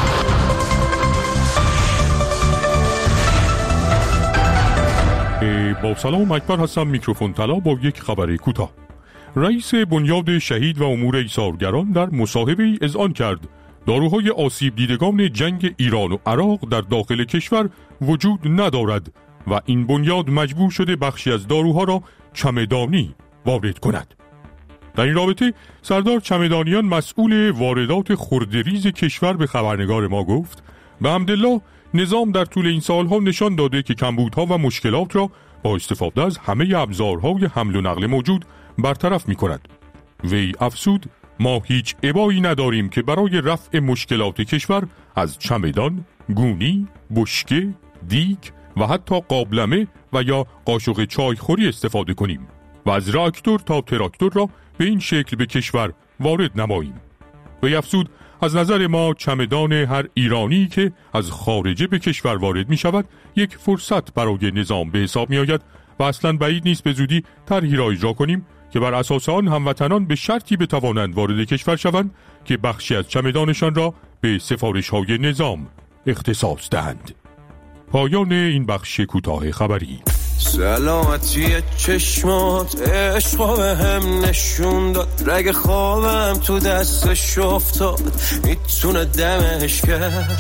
با سلام اکبر هستم، میکروفون طلا با یک خبر کوتاه. رئیس بنیاد شهید و امور ایثارگران در مصاحبه‌ای اذعان کرد داروهای آسیب دیدگان جنگ ایران و عراق در داخل کشور وجود ندارد و این بنیاد مجبور شده بخشی از داروها را چمدانی وارد کند. در این رابطه سردار چمدانیان مسئول واردات خردریز کشور به خبرنگار ما گفت به حمدالله نظام در طول این سالها نشان داده که کمبودها و مشکلات را با استفاده از همه ابزارهای حمل و نقل موجود برطرف می کند. وی افزود ما هیچ ابایی نداریم که برای رفع مشکلات کشور از چمدان، گونی، بشکه، دیگ و حتی قابلمه و یا قاشق چایخوری استفاده کنیم و از راکتور تا تراکتور را به این شکل به کشور وارد نماییم. وی افزود از نظر ما چمدان هر ایرانی که از خارجه به کشور وارد می شود یک فرصت برای نظام به حساب می آید و اصلا بعید نیست به زودی طرحی را اجرا کنیم که بر اساس آن هموطنان به شرطی بتوانند وارد کشور شوند که بخشی از چمدانشان را به سفارش‌های نظام اختصاص دهند. پایان این بخش کوتاه خبری. سلامتی چشمات عشقا به هم نشون داد، رگ خوابم تو دستش افتاد میتونه دمش کرد،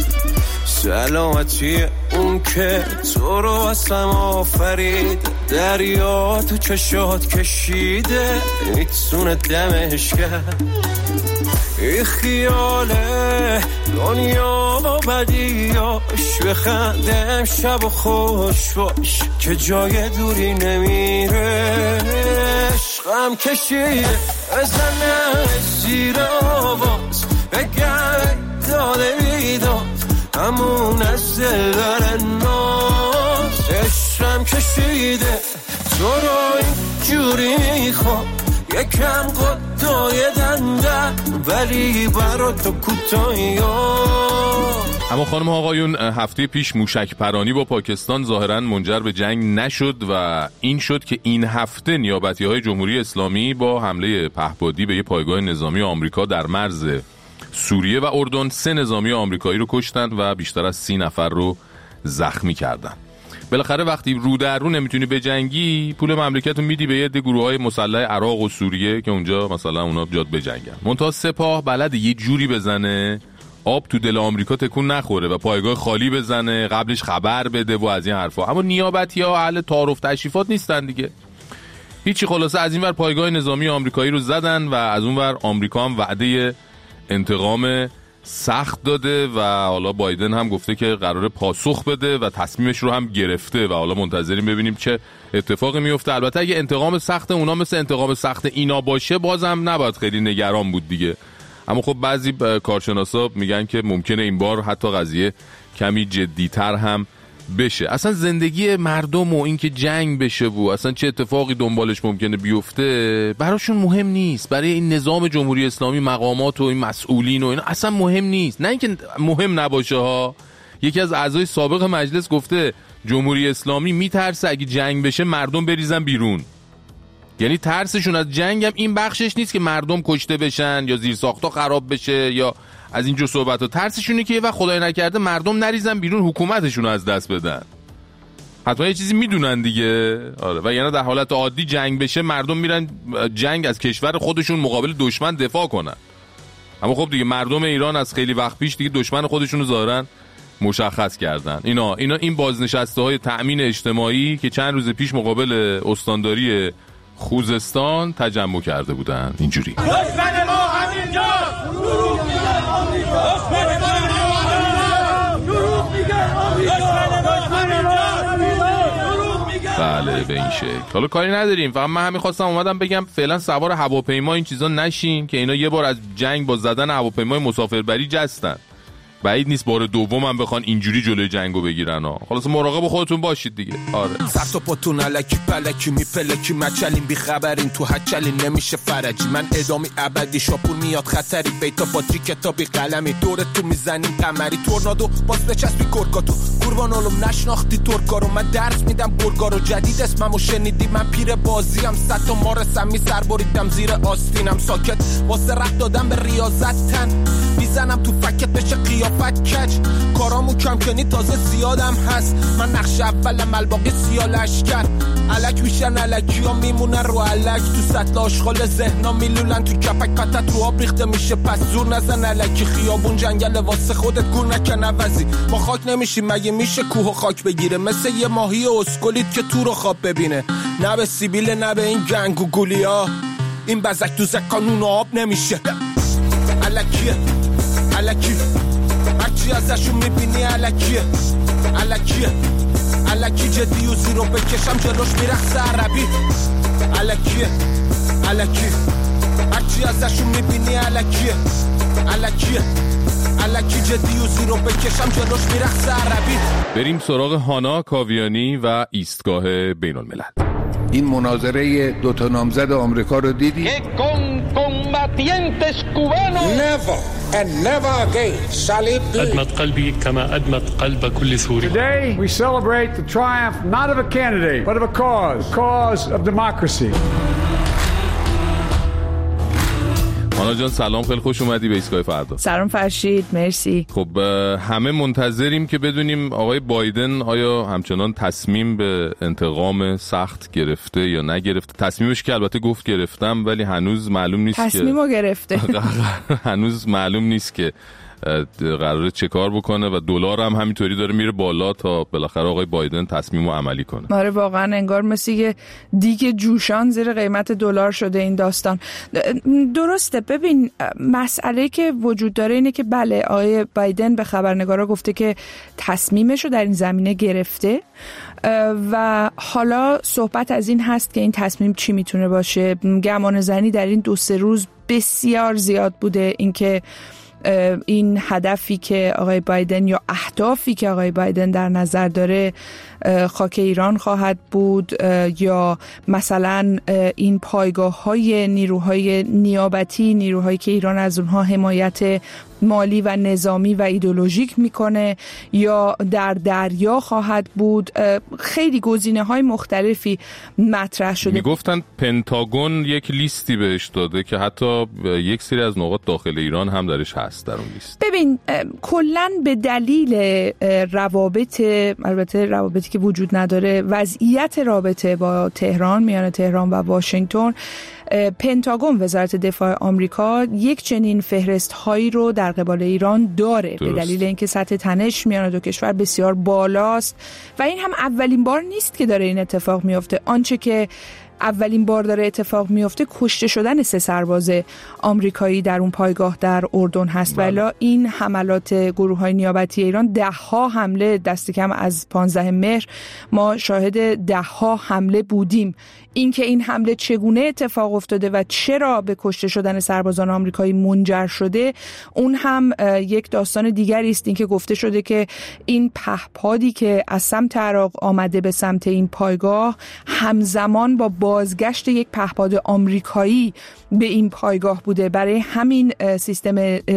سلامتی اون که تو رو اصلا آفرید، دریا تو چشات کشیده میتونه دمش کرد، این خیاله دنیا با بدیاش، بخندم شب و خوش باش که جای دوری نمیره، عشقم کشیده بزنه زیر آواز، بگم داده بیداد همون از دل بر ناز، عشقم کشیده تو رو اینجوری میخوام، یکم قدای دنده ولی برا تو کوتاهی ها. اما خانم آقایون هفته پیش موشک پرانی با پاکستان ظاهراً منجر به جنگ نشد و این شد که این هفته نیابتی‌های جمهوری اسلامی با حمله پهپادی به یک پایگاه نظامی آمریکا در مرز سوریه و اردن 3 نظامی آمریکایی رو کشتند و بیشتر از 30 نفر رو زخمی کردند. بالاخره وقتی رو در رو نمیتونی بجنگی، پول مملکت رو میدی به یه گروه‌های مسلح عراق و سوریه که اونجا مثلا اونا جاد بجنگن. منتها سپاه بلد یه جوری بزنه آب تو دل آمریکا تکون نخوره و پایگاه خالی بزنه، قبلش خبر بده و از این حرفا. اما نیابتی‌ها اهل تعارف تشریفات نیستن دیگه. هیچی، خلاصه از این ور پایگاه نظامی آمریکایی رو زدن و از اون ور آمریکا هم وعده انتقام سخت داده و حالا بایدن هم گفته که قراره پاسخ بده و تصمیمش رو هم گرفته و حالا منتظریم ببینیم چه اتفاقی میفته. البته اگه انتقام سخت اونا مثل انتقام سخت اینا باشه بازم نباید خیلی نگران بود دیگه، اما خب بعضی کارشناسا میگن که ممکنه این بار حتی قضیه کمی جدی‌تر هم بشه. اصلا زندگی مردم و اینکه جنگ بشه و اصلا چه اتفاقی دنبالش ممکنه بیفته براشون مهم نیست. برای این نظام جمهوری اسلامی مقامات و این مسئولین و اینا اصلا مهم نیست. نه اینکه مهم نباشه ها، یکی از اعضای سابق مجلس گفته جمهوری اسلامی میترسه اگه جنگ بشه مردم بریزن بیرون. یعنی ترسشون از جنگ هم این بخشش نیست که مردم کشته بشن یا زیرساخت‌ها خراب بشه یا از اینجور صحبت ها. ترسشونه که یه وقت خدای نکرده مردم نریزن بیرون حکومتشون رو از دست بدن. حتما یه چیزی میدونن دیگه. آره، و یعنی در حالت عادی جنگ بشه مردم میرن جنگ از کشور خودشون مقابل دشمن دفاع کنن. اما خب دیگه مردم ایران از خیلی وقت پیش دیگه دشمن خودشون رو ظاهرن مشخص کردن. این بازنشسته های تأمین اجتماعی که چند روز پیش مقابل استانداری خوزستان تجمع کرده بودن اینجوری. بله به این شکل. حالا کاری نداریم، فقط من همین خواستم اومدم بگم فعلا سوار هواپیما این چیزا نشین که اینا یه بار از جنگ با زدن هواپیمای مسافربری جستن. بعید نیست بار دوم هم بخوان اینجوری جلوی جنگو بگیرن ها. خلاص مراقب خودتون باشید دیگه. آره سر تو پاتون الکی پلکی میپلکی مچلین بی خبرین تو هچلین نمیشه فرجی. من ادامی ابدی شاپور میاد خطری بیتا باتری کتابی قلمی دور تو میزنیم قمری تورنادو باز بچسبی گرگاتو قربان علوم نشناختی ترکارو. من درس میدم گرگارو جدید اسممو شنیدی من پیر بازیم 100 تا مارسم می سر بریدم زیر آستینم ساکت واسه رفت دادم به ریاضت تن میزنم تو فکت بشه قیافت کج کارامو کم کنی تازه زیادم هست. من نقش اولم الباقی سیالش کرد علک میشن علکی ها میمونن رو علک تو سطل آشغال ذهنا میلولن تو کپک پتت رو آب ریخته میشه پس زور نزن علکی خیابون جنگل واسه خودت گور نکن عوضی. ما خاک نمیشیم مگه میشه کوه و خاک بگیره مثل یه ماهی اسکولیت که تو رو خواب ببینه. نه به سیبیل نه به این گنگ و گولیا این بزک تو قانون آب نمیشه علکیه علکی هرچی ازشون میبینی علکیه علکیه علکی جدی و زیرو بکشم جلوش میرخص عربی علکیه علکی هرچی ازشون میبینی علکیه علکیه علکی جدی و زیرو بکشم جلوش میرخص عربی. بریم سراغ هانا کاویانی و ایستگاه بین الملل. این مناظره دوتا نامزد آمریکا رو دیدی؟ أدمت قلبي كما أدمت قلب كل سوري. Today we celebrate the triumph not of a candidate but of a cause of democracy. هانا جان سلام، خیلی خوش اومدی به ایستگاه فردا. سلام فرشید، مرسی. خب همه منتظریم که بدونیم آقای بایدن آیا همچنان تصمیم به انتقام سخت گرفته یا نگرفته. تصمیمش که البته گفت گرفتم ولی هنوز معلوم نیست تصمیمو گرفته. هنوز معلوم نیست که قراره چه کار بکنه و دلار هم همینطوری داره میره بالا تا بالاخره آقای بایدن تصمیمو عملی کنه. آره واقعا انگار مثل یه دیگ جوشان زیر قیمت دلار شده این داستان. درسته، ببین مسئله که وجود داره اینه که بله آقای بایدن به خبرنگارا گفته که تصمیمشو در این زمینه گرفته و حالا صحبت از این هست که این تصمیم چی میتونه باشه. گمان زنی در این 2-3 روز بسیار زیاد بوده اینکه این هدفی که آقای بایدن یا اهدافی که آقای بایدن در نظر داره خاک ایران خواهد بود یا مثلا این پایگاه‌های نیروهای نیابتی، نیروهایی که ایران از اونها حمایت مالی و نظامی و ایدئولوژیک میکنه یا در دریا خواهد بود. خیلی گزینه‌های مختلفی مطرح شده. میگفتن پنتاگون یک لیستی بهش داده که حتی یک سری از نقاط داخل ایران هم درش هست در اون لیست. ببین کلاً به دلیل روابط، البته روابطی که وجود نداره، وضعیت رابطه با تهران، میان تهران و واشنگتن، پنتاگون وزارت دفاع آمریکا یک چنین فهرست هایی رو در قبال ایران داره. به دلیل اینکه سطح تنش میان دو کشور بسیار بالاست و این هم اولین بار نیست که داره این اتفاق میفته. آنچه که اولین بار داره اتفاق میفته کشته شدن 3 سرباز آمریکایی در اون پایگاه در اردن هست. ولی این حملات گروه‌های نیابتی ایران 10 حمله دست کم از 15 مهر ما شاهد 10 حمله بودیم. اینکه این حمله چگونه اتفاق افتاده و چرا به کشته شدن سربازان آمریکایی منجر شده اون هم یک داستان دیگری است. اینکه گفته شده که این پهپادی که از سمت عراق آمده به سمت این پایگاه همزمان با بازگشت یک پهپاد آمریکایی به این پایگاه بوده. برای همین سیستم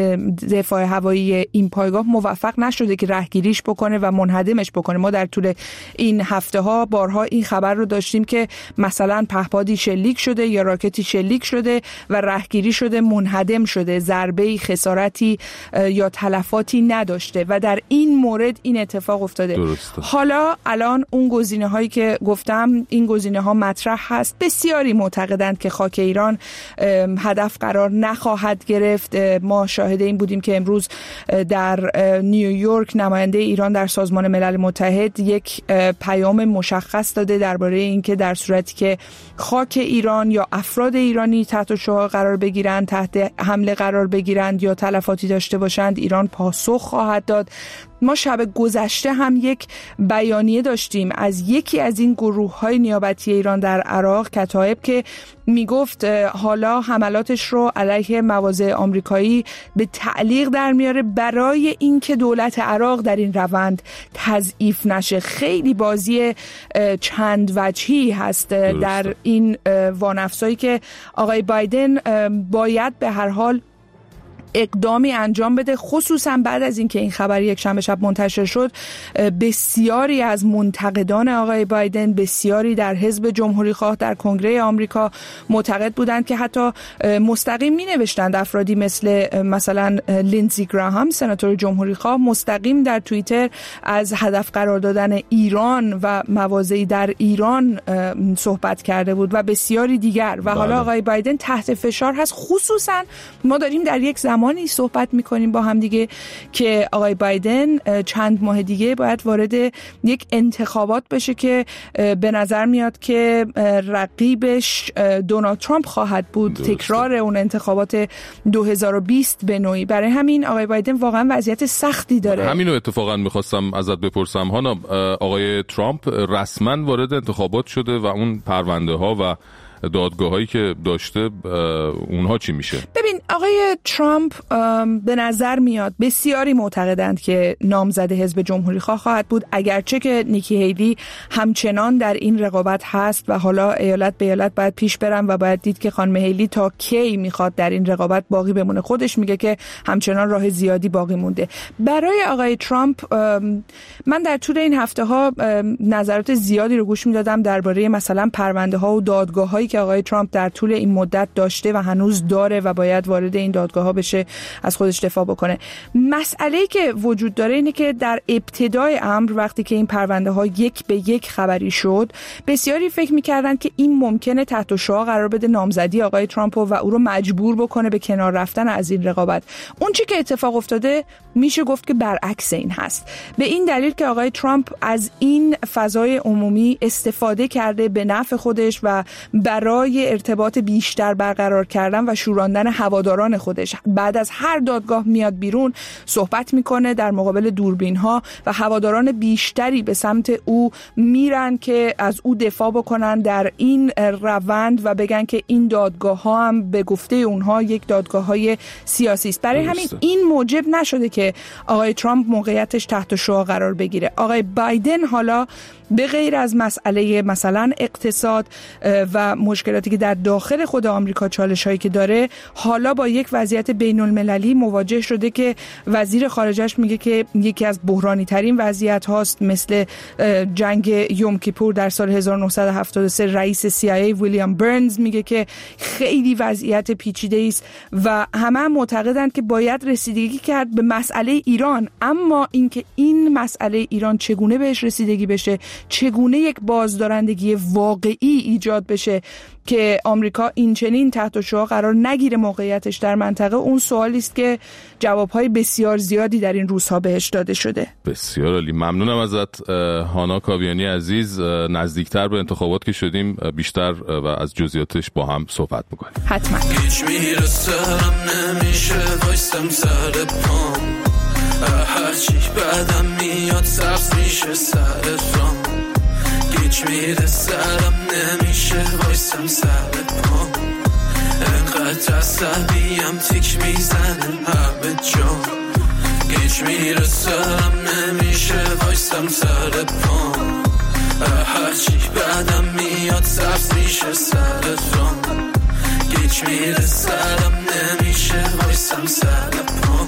دفاع هوایی این پایگاه موفق نشده که رهگیریش بکنه و منهدمش بکنه. ما در طول این هفته ها بارها این خبر رو داشتیم که مثلا پهپادی شلیک شده یا راکتی شلیک شده و رهگیری شده، منهدم شده، ضربه‌ای، خسارتی یا تلفاتی نداشته و در این مورد این اتفاق افتاده. درسته. حالا الان اون گزینه‌هایی که گفتم این گزینه‌ها مطرح هست. بسیاری معتقدند که خاک ایران هدف قرار نخواهد گرفت. ما شاهد این بودیم که امروز در نیویورک نماینده ایران در سازمان ملل متحد یک پیام مشخص داده درباره اینکه در صورتی که خاک ایران یا افراد ایرانی تحت شعاع قرار بگیرند، تحت حمله قرار بگیرند یا تلفاتی داشته باشند، ایران پاسخ خواهد داد. ما شب گذشته هم یک بیانیه داشتیم از یکی از این گروه‌های نیابتی ایران در عراق، کتایب، که میگفت حالا حملاتش رو علیه مواضع آمریکایی به تعلیق در میاره برای اینکه دولت عراق در این روند تضعیف نشه. خیلی بازی چند وجهی هست در این وانفسایی که آقای بایدن باید به هر حال اقدامی انجام بده، خصوصا بعد از اینکه این خبر یک شنبه شب منتشر شد. بسیاری از منتقدان آقای بایدن، بسیاری در حزب جمهوری خواه در کنگره آمریکا معتقد بودند که حتی مستقیم می نوشتند. افرادی مثلا لیندزی گراهام، سناتور جمهوری خواه، مستقیم در توییتر از هدف قرار دادن ایران و مواضعی در ایران صحبت کرده بود و بسیاری دیگر. و حالا آقای بایدن تحت فشار هست. خصوصا ما داریم در یک زمانی صحبت میکنیم با هم دیگه که آقای بایدن چند ماه دیگه باید وارد یک انتخابات بشه که به نظر میاد که رقیبش دونالد ترامپ خواهد بود. تکرار اون انتخابات 2020 به نوعی. برای همین آقای بایدن واقعا وضعیت سختی داره. همینو اتفاقا میخواستم ازت بپرسم هانا. آقای ترامپ رسما وارد انتخابات شده و اون پرونده ها و دادگاهایی که داشته اونها چی میشه؟ ببین آقای ترامپ به نظر میاد بسیاری معتقدند که نامزد حزب جمهوری خواه خواهد بود، اگرچه که نیکی هیلی همچنان در این رقابت هست و حالا ایالت به ایالت باید پیش برن و باید دید که خانم هیلی تا کی میخواد در این رقابت باقی بمونه. خودش میگه که همچنان راه زیادی باقی مونده. برای آقای ترامپ من در طول این هفته ها نظرات زیادی رو گوش میدادم درباره مثلا پرونده ها و دادگاه هایی که آقای ترامپ در طول این مدت داشته و هنوز داره و باید وارد این دادگاه ها بشه، از خودش دفاع بکنه. مسئله‌ای که وجود داره اینه که در ابتدای امر وقتی که این پرونده ها یک به یک خبری شد، بسیاری فکر می‌کردن که این ممکنه تحت شعاع قرار بده نامزدی آقای ترامپ و او رو مجبور بکنه به کنار رفتن از این رقابت. اون چیزی که اتفاق افتاده میشه گفت که برعکس این هست. به این دلیل که آقای ترامپ از این فضای عمومی استفاده کرده به نفع خودش و برای ارتباط بیشتر برقرار کردن و شوراندن هواداران خودش. بعد از هر دادگاه میاد بیرون، صحبت میکنه در مقابل دوربین ها و هواداران بیشتری به سمت او میرن که از او دفاع بکنن در این روند و بگن که این دادگاه ها هم به گفته اونها یک دادگاه های سیاسی است. برای همین این موجب نشده که آقای ترامپ موقعیتش تحت شعاع قرار بگیره. آقای بایدن حالا به غیر از مسئله مثلا اقتصاد و مشکلاتی که در داخل خود آمریکا، چالش‌هایی که داره، حالا با یک وضعیت بین‌المللی مواجه شده که وزیر خارجه‌اش میگه که یکی از بحرانی ترین وضعیت هاست، مثل جنگ یوم کیپور در سال 1973. رئیس CIA ویلیام برنز میگه که خیلی وضعیت پیچیده است و همه معتقدند که باید رسیدگی کرد به مسئله ایران. اما اینکه این مسئله ایران چگونه بهش رسیدگی بشه، چگونه یک بازدارندگی واقعی ایجاد بشه که آمریکا این چنین تحت شعاع قرار نگیره موقعیتش در منطقه، اون سوالی است که جوابهای بسیار زیادی در این روزها بهش داده شده. بسیار عالی، ممنونم ازت هانا کاویانی عزیز. نزدیکتر به انتخابات که شدیم بیشتر و از جزئیاتش با هم صحبت می‌کنیم. حتما. هیچ میرسم نمیشه وایسم سر پام، هرچی بعدم میاد سبز میشه سر رام، هیچ میرسم نمیشه وایسم سر پام، انقدر عصبیم تیک میزنم همه جام، هیچ میرسم نمیشه وایسم سر پام، هرچی بعدم میاد سبز میشه سر رام، هیچ میرسم نمیشه وایسم سر پام،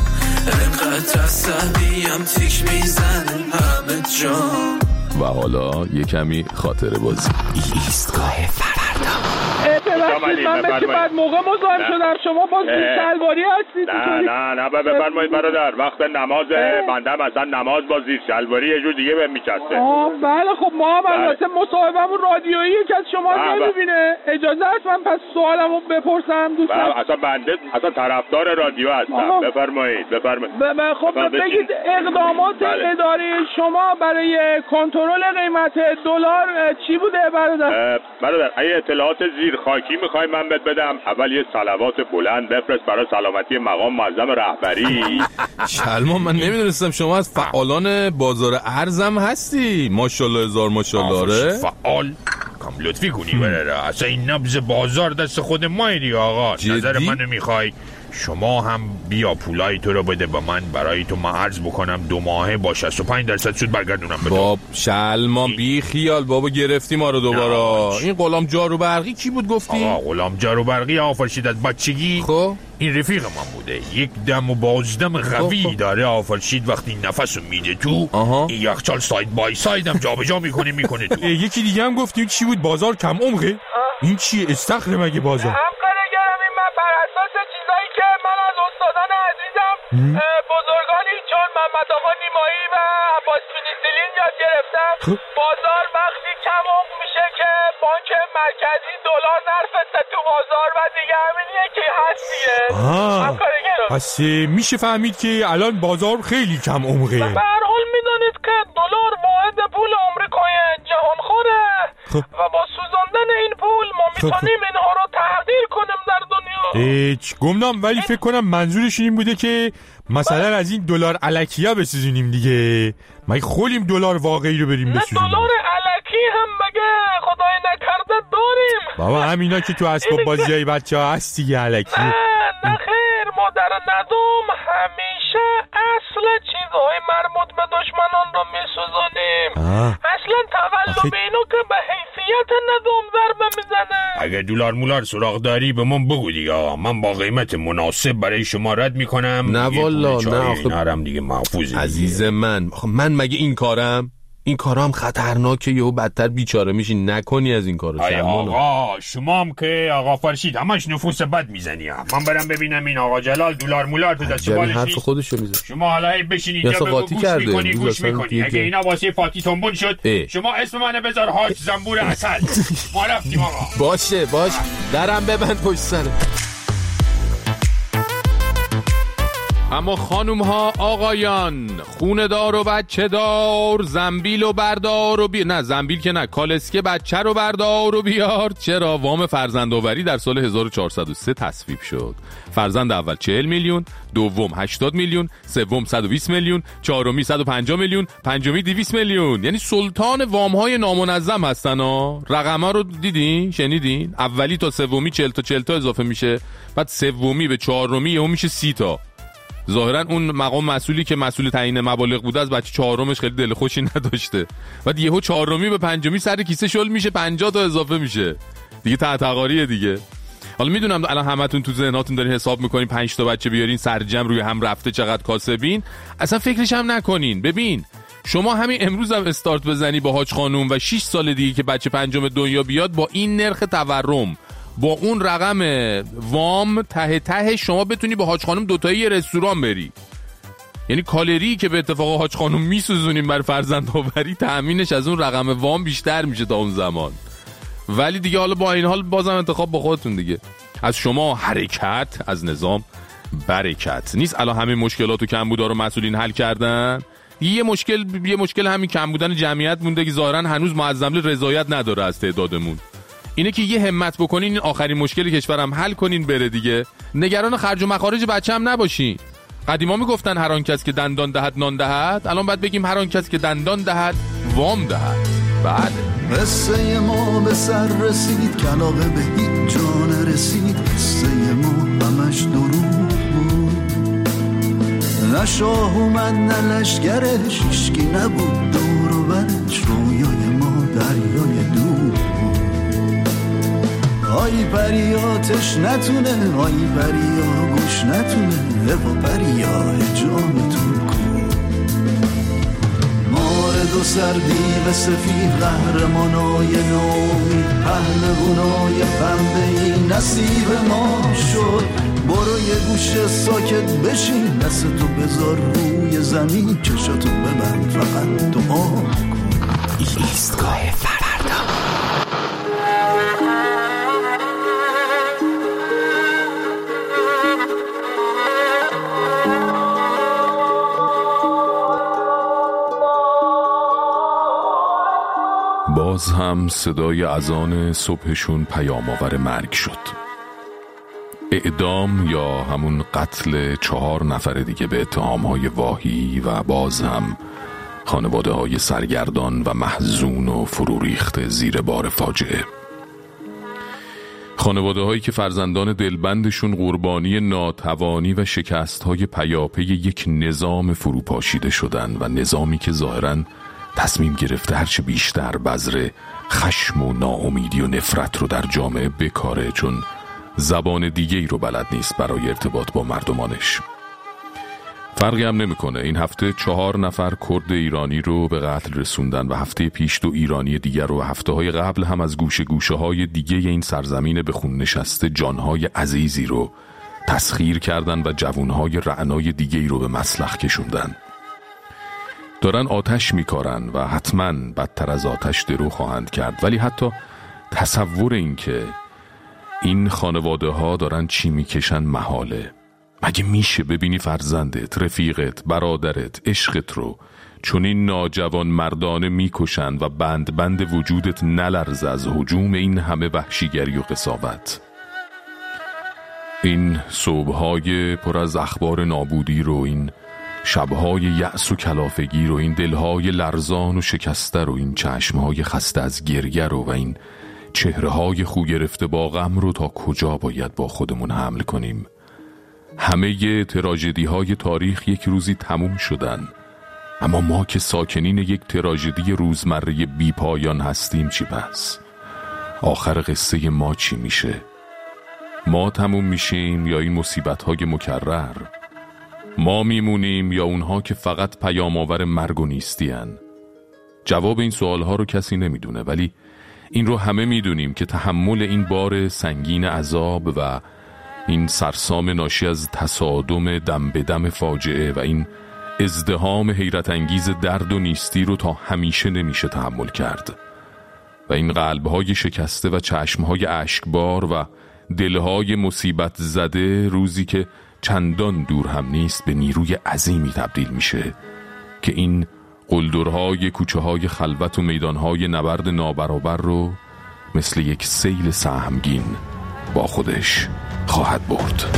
انقدر عصبیم تیک میزنم همه جام. و حالا یه کمی خاطره بازی. ایستگاه فردا. ببخشید من مثل بعد موقع مزاحم شدم، شما باز شلواری هستید؟ نه بفرمایید برادر، وقت نماز بندم اصلا نماز با زیر شلواری یه جور دیگه بهم میچسته. بله خب ما هم البته مصاحبهمون رادیویی که از شما نمیبینه. اجازه هست من پس سوالمو بپرسم دوستان؟ اصلا بنده اصلا طرفدار رادیو هستم. بفرمایید. خب بگید اقدامات اداره شما برای کنترل قیمت دلار چی بوده برادر؟ اگه اطلاعات زیر خاکی میخوای من بهت بدم، اول یه صلوات بلند بفرست برای سلامتی مقام معظم رهبری. شلمان من نمیدونستم شما از فعالان بازار ارزم هستی. ماشاءالله هزار ماشاءالله. فعال کم لطفی کنی برره، اصلا این نبض بازار دست خود ما دیگه آقا. نظر منو میخوای شما هم بیا پولای تو رو بده به من، برای تو من عرض بکنم 2 ماهه با 65% سود برگردونم به تو. باب شلمان بی خیال بابا، گرفتی ما رو دوباره. این غلام جاروبرقی کی بود گفتی؟ آقا غلام جاروبرقی آفرشید از بچگی. خب این رفیق من بوده، یک دم و بازدم قوی داره. آفرشید وقتی نفسو میده تو این یخچال ساید بای سایدم جابجا میکنه تو. یکی دیگه هم گفتی چی بود؟ بازار کم عمقه؟ این چیه؟ استخر مگه بازار؟ بر اساس چیزایی که من از استادان عزیزم بزرگانی چون محمد آقا نیمایی و عباس فینیسیلین یاد گرفتم، بازار وقتی کم عمق میشه که بانک مرکزی دلار نرفسته تو بازار و دیگه همینیه که هست دیگه. پس میشه فهمید که الان بازار خیلی کم عمقه. به هر حال میدونید که دلار واحد پول آمریکای جهان خوره و با سوزاندن این پول ما میتونیم اینها رو تغییر کنیم در دنیا. گمنام، ولی فکر کنم منظورش این بوده که مثلا از این دلار الکیا بسوزونیم دیگه. ما خولیم دلار واقعی رو بریم بسوزونیم. دلار الکی هم مگه خدای نکرده داریم؟ بابا همینا که تو اسباب بازیای بچه‌ها هست دیگه الکی. نه خیر، ما در ندوم همیشه اصل چیزهای مربوط به دشمنان رو میسوزونیم. اصلا تقلب اینو که به حیثیت ندوم ضربه میزنه. اگه دلار مولار سراغ داری به من بگو دیگه آقا، من با قیمت مناسب برای شما رد میکنم. نه والا نه آخه دیگه محفوظ عزیز من مگه این کارم؟ این کارا هم خطرناکه، یهو بدتر بیچاره میشی. نکنی از این کارو. آقا شما هم که آقا فرشید همش نفوس بد میزنی. من برم ببینم این آقا جلال دلار مولار تو دست بالش حرف خودشو میزنه. شما حالا بشین اینجا بگو گوش میکنی. اگه اینا واسه فاتی تنبون شد شما اسم منو بذار حاج زنبور عسل. ما رفتیم آقا. باشه درم ببند پشت سره. اما خانوم ها آقایان، خونه دار و بچه دار، زنبیل و بردار و نه زنبیل که نه، کالسکه بچه رو بردار و بیار. چرا؟ وام فرزندآوری در سال 1403 تصویب شد. فرزند اول 40 میلیون، دوم 80 میلیون، سوم 120 میلیون، چهارمی 150 میلیون، پنجمی 200 میلیون. یعنی سلطان وام های نامنظم هستن ها. رقما رو دیدین؟ شنیدین؟ اولی تا سومی 40 تا اضافه میشه، بعد سومی به چهارمی یهو میشه 30 تا. ظاهرا اون مقام مسئولی که مسئول تعیین مبالغ بوده از بچه چهارمش خیلی دل خوشی نداشته، بعد یهو چهارمی به پنجمی سر کیسه شل میشه 50 تا اضافه میشه دیگه. تحتقاریه دیگه. حالا میدونم الان همتون تو ذهناتون دارین حساب میکنین 5 تا بچه بیارین سرجم روی هم رفته چقدر کاسبین. اصلا فکرش هم نکنین. ببین شما همین امروز هم استارت بزنی با حاج خانوم و 6 سال دیگه که بچه پنجم دنیا بیاد، با این نرخ تورم، با اون رقم وام، ته شما بتونی با حاج خانم دوتایی یه رستوران بری. یعنی کالری که به اتفاق حاج خانم میسوزونیم بر فرزندآوری، تأمینش از اون رقم وام بیشتر میشه تا اون زمان. ولی دیگه حالا با این حال بازم انتخاب با خودتون دیگه. از شما حرکت، از نظام برکت. نیست الان همه مشکلات و کمبودا رو مسئولین حل کردن؟ یه مشکل همین کم بودن جمعیت مونده که ظاهرا هنوز معظم رضایت نداره از تعدادمون. اینه که یه همت بکنین این آخرین مشکل کشورم حل کنین بره دیگه. نگران خرج و مخارج بچه‌م نباشین. قدیما میگفتن هر آن کس که دندان دهد نان دهد، الان باید بگیم هر آن کس که دندان دهد وام دهد. بله. قصه ما به سر رسید، کلاغه به هیچ جا نرسید. قصه ما همش دروغ بود، نه شاه اومد نه لشگرش، هیچکی نبود دور و برش. رویای ما دریای دور بود. آی پریاتش نتونه، آی پریا گوش نتونه، و پریا جانتون کن. مارد و سردی و سفید، قهرمانای نومید، پهلوانای پنبه‌ای نصیب ما شد. برو یه گوشه ساکت بشین، دستتو بذار روی زمین، چشاتو ببند فقط دعا کن. ایستگاه فردا. باز هم صدای اذان صبحشون پیام آور مرگ شد. اعدام یا همون قتل 4 نفر دیگه به اتهام‌های واهی و باز هم خانواده‌های سرگردان و محزون و فرو ریخته زیر بار فاجعه. خانواده‌هایی که فرزندان دلبندشون قربانی ناتوانی و شکست‌های پیاپی یک نظام فروپاشیده شدن و نظامی که ظاهراً تصمیم گرفته هرچه بیشتر بذر خشم و ناامیدی و نفرت رو در جامعه بکاره، چون زبان دیگه‌ای رو بلد نیست برای ارتباط با مردمانش. فرقی هم نمی‌کنه. این هفته 4 نفر کرد ایرانی رو به قتل رسوندن و هفته پیش 2 ایرانی دیگر رو و هفته‌های قبل هم از گوشه‌های دیگه این سرزمین به خون نشسته جانهای عزیزی رو تسخیر کردن و جوانهای رعنای دیگه‌ای رو به مسلخ کشوندن. دارن آتش میکارن و حتما بدتر از آتش درو خواهند کرد، ولی حتی تصور این که این خانواده ها دارن چی میکشن محاله. مگه میشه ببینی فرزندت، رفیقت، برادرت، عشقت رو چون این ناجوان مردانه میکشن و بند وجودت نلرزه از هجوم این همه وحشیگری و قساوت؟ این صبحهای پر از اخبار نابودی رو، این شبهای یأس و کلافگی رو، این دلهای لرزان و شکسته رو، این چشمهای خسته از گریه رو و این چهرههای خو گرفته با غم رو تا کجا باید با خودمون حمل کنیم؟ همه تراژدی‌های تاریخ یک روزی تموم شدن، اما ما که ساکنین یک تراژدی روزمره بی پایان هستیم چی پس؟ آخر قصه ما چی میشه؟ ما تموم میشیم یا این مصیبت‌های مکرر؟ ما میمونیم یا اونها که فقط پیام آور مرگ و نیستی هن؟ جواب این سوالها رو کسی نمیدونه، ولی این رو همه میدونیم که تحمل این بار سنگین عذاب و این سرسام ناشی از تصادم دم به دم فاجعه و این ازدحام حیرت انگیز درد و نیستی رو تا همیشه نمیشه تحمل کرد و این قلبهای شکسته و چشمهای اشکبار و دلهای مصیبت زده روزی که چندان دور هم نیست به نیروی عظیمی تبدیل میشه که این قلدرهای کوچه های خلوت و میدانهای نبرد نابرابر رو مثل یک سیل سهمگین با خودش خواهد برد.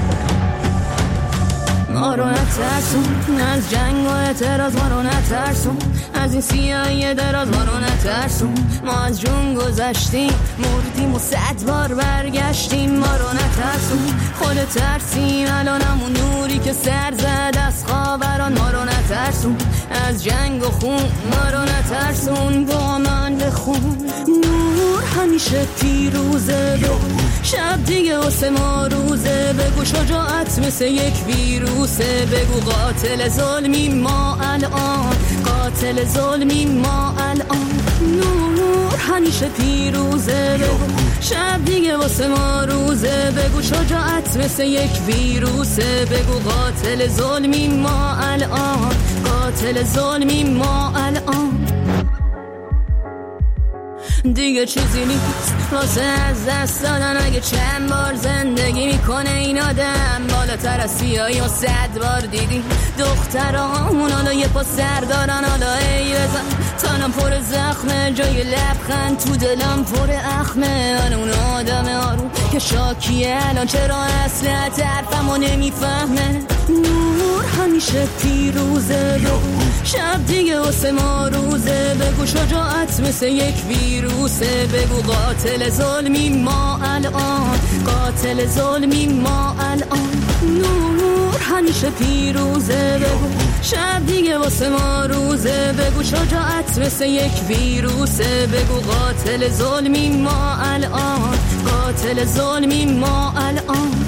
ما رو نترسون از جنگ و اعتراض، ما رو نترسون از این سیاهی دراز، ما رو نترسون. ما از جون گذشتیم، مردیم و 100 بار برگشتیم. ما رو نترسون، خود ترسیم الان همون نوری که سر زد از خاوران. ما رو نترسون از جنگ و خون، ما رو نترسون با من بخون. نور همیشه پیروزه، شب دیگه واسه ما روزه. بگو شجاعت مثل یک ویروسه، بگو قاتل ظلمی ما الان، قاتل ظلمی ما الان. نور همیشه پیروزه، بگو شب دیگه واسه ما روزه. بگو شجاعت مثل یک ویروسه، بگو قاتل ظلمی ما الان، قاتل ظلمی ما الان. دیگه چیزی نیست واسه از دست دادن. اگه چند بار زندگی میکنه این آدم بالاتر از سیاهی و 100 بار دیدی دخترامون حالا یه پا سر دارن. حالا ای بزن تنم پر زخمه جای لبخند تو دلم پر اخمه. من اون آدم آروم که شاکیه الان چرا اصلت حرفمو نمیفهمه. نور همیشه پیروزه بگو شب دیگه واسه ما روزه. بگو شجاعت مثل یک ویروسه. بگو قاتل ظلمی ما الان قاتل ظلمی ما الان. نور همیشه پیروزه بگو شب دیگه واسه ما روزه. بگو شجاعت مثل یک ویروسه. بگو قاتل ظلمی ما الان قاتل ظلمی ما الان.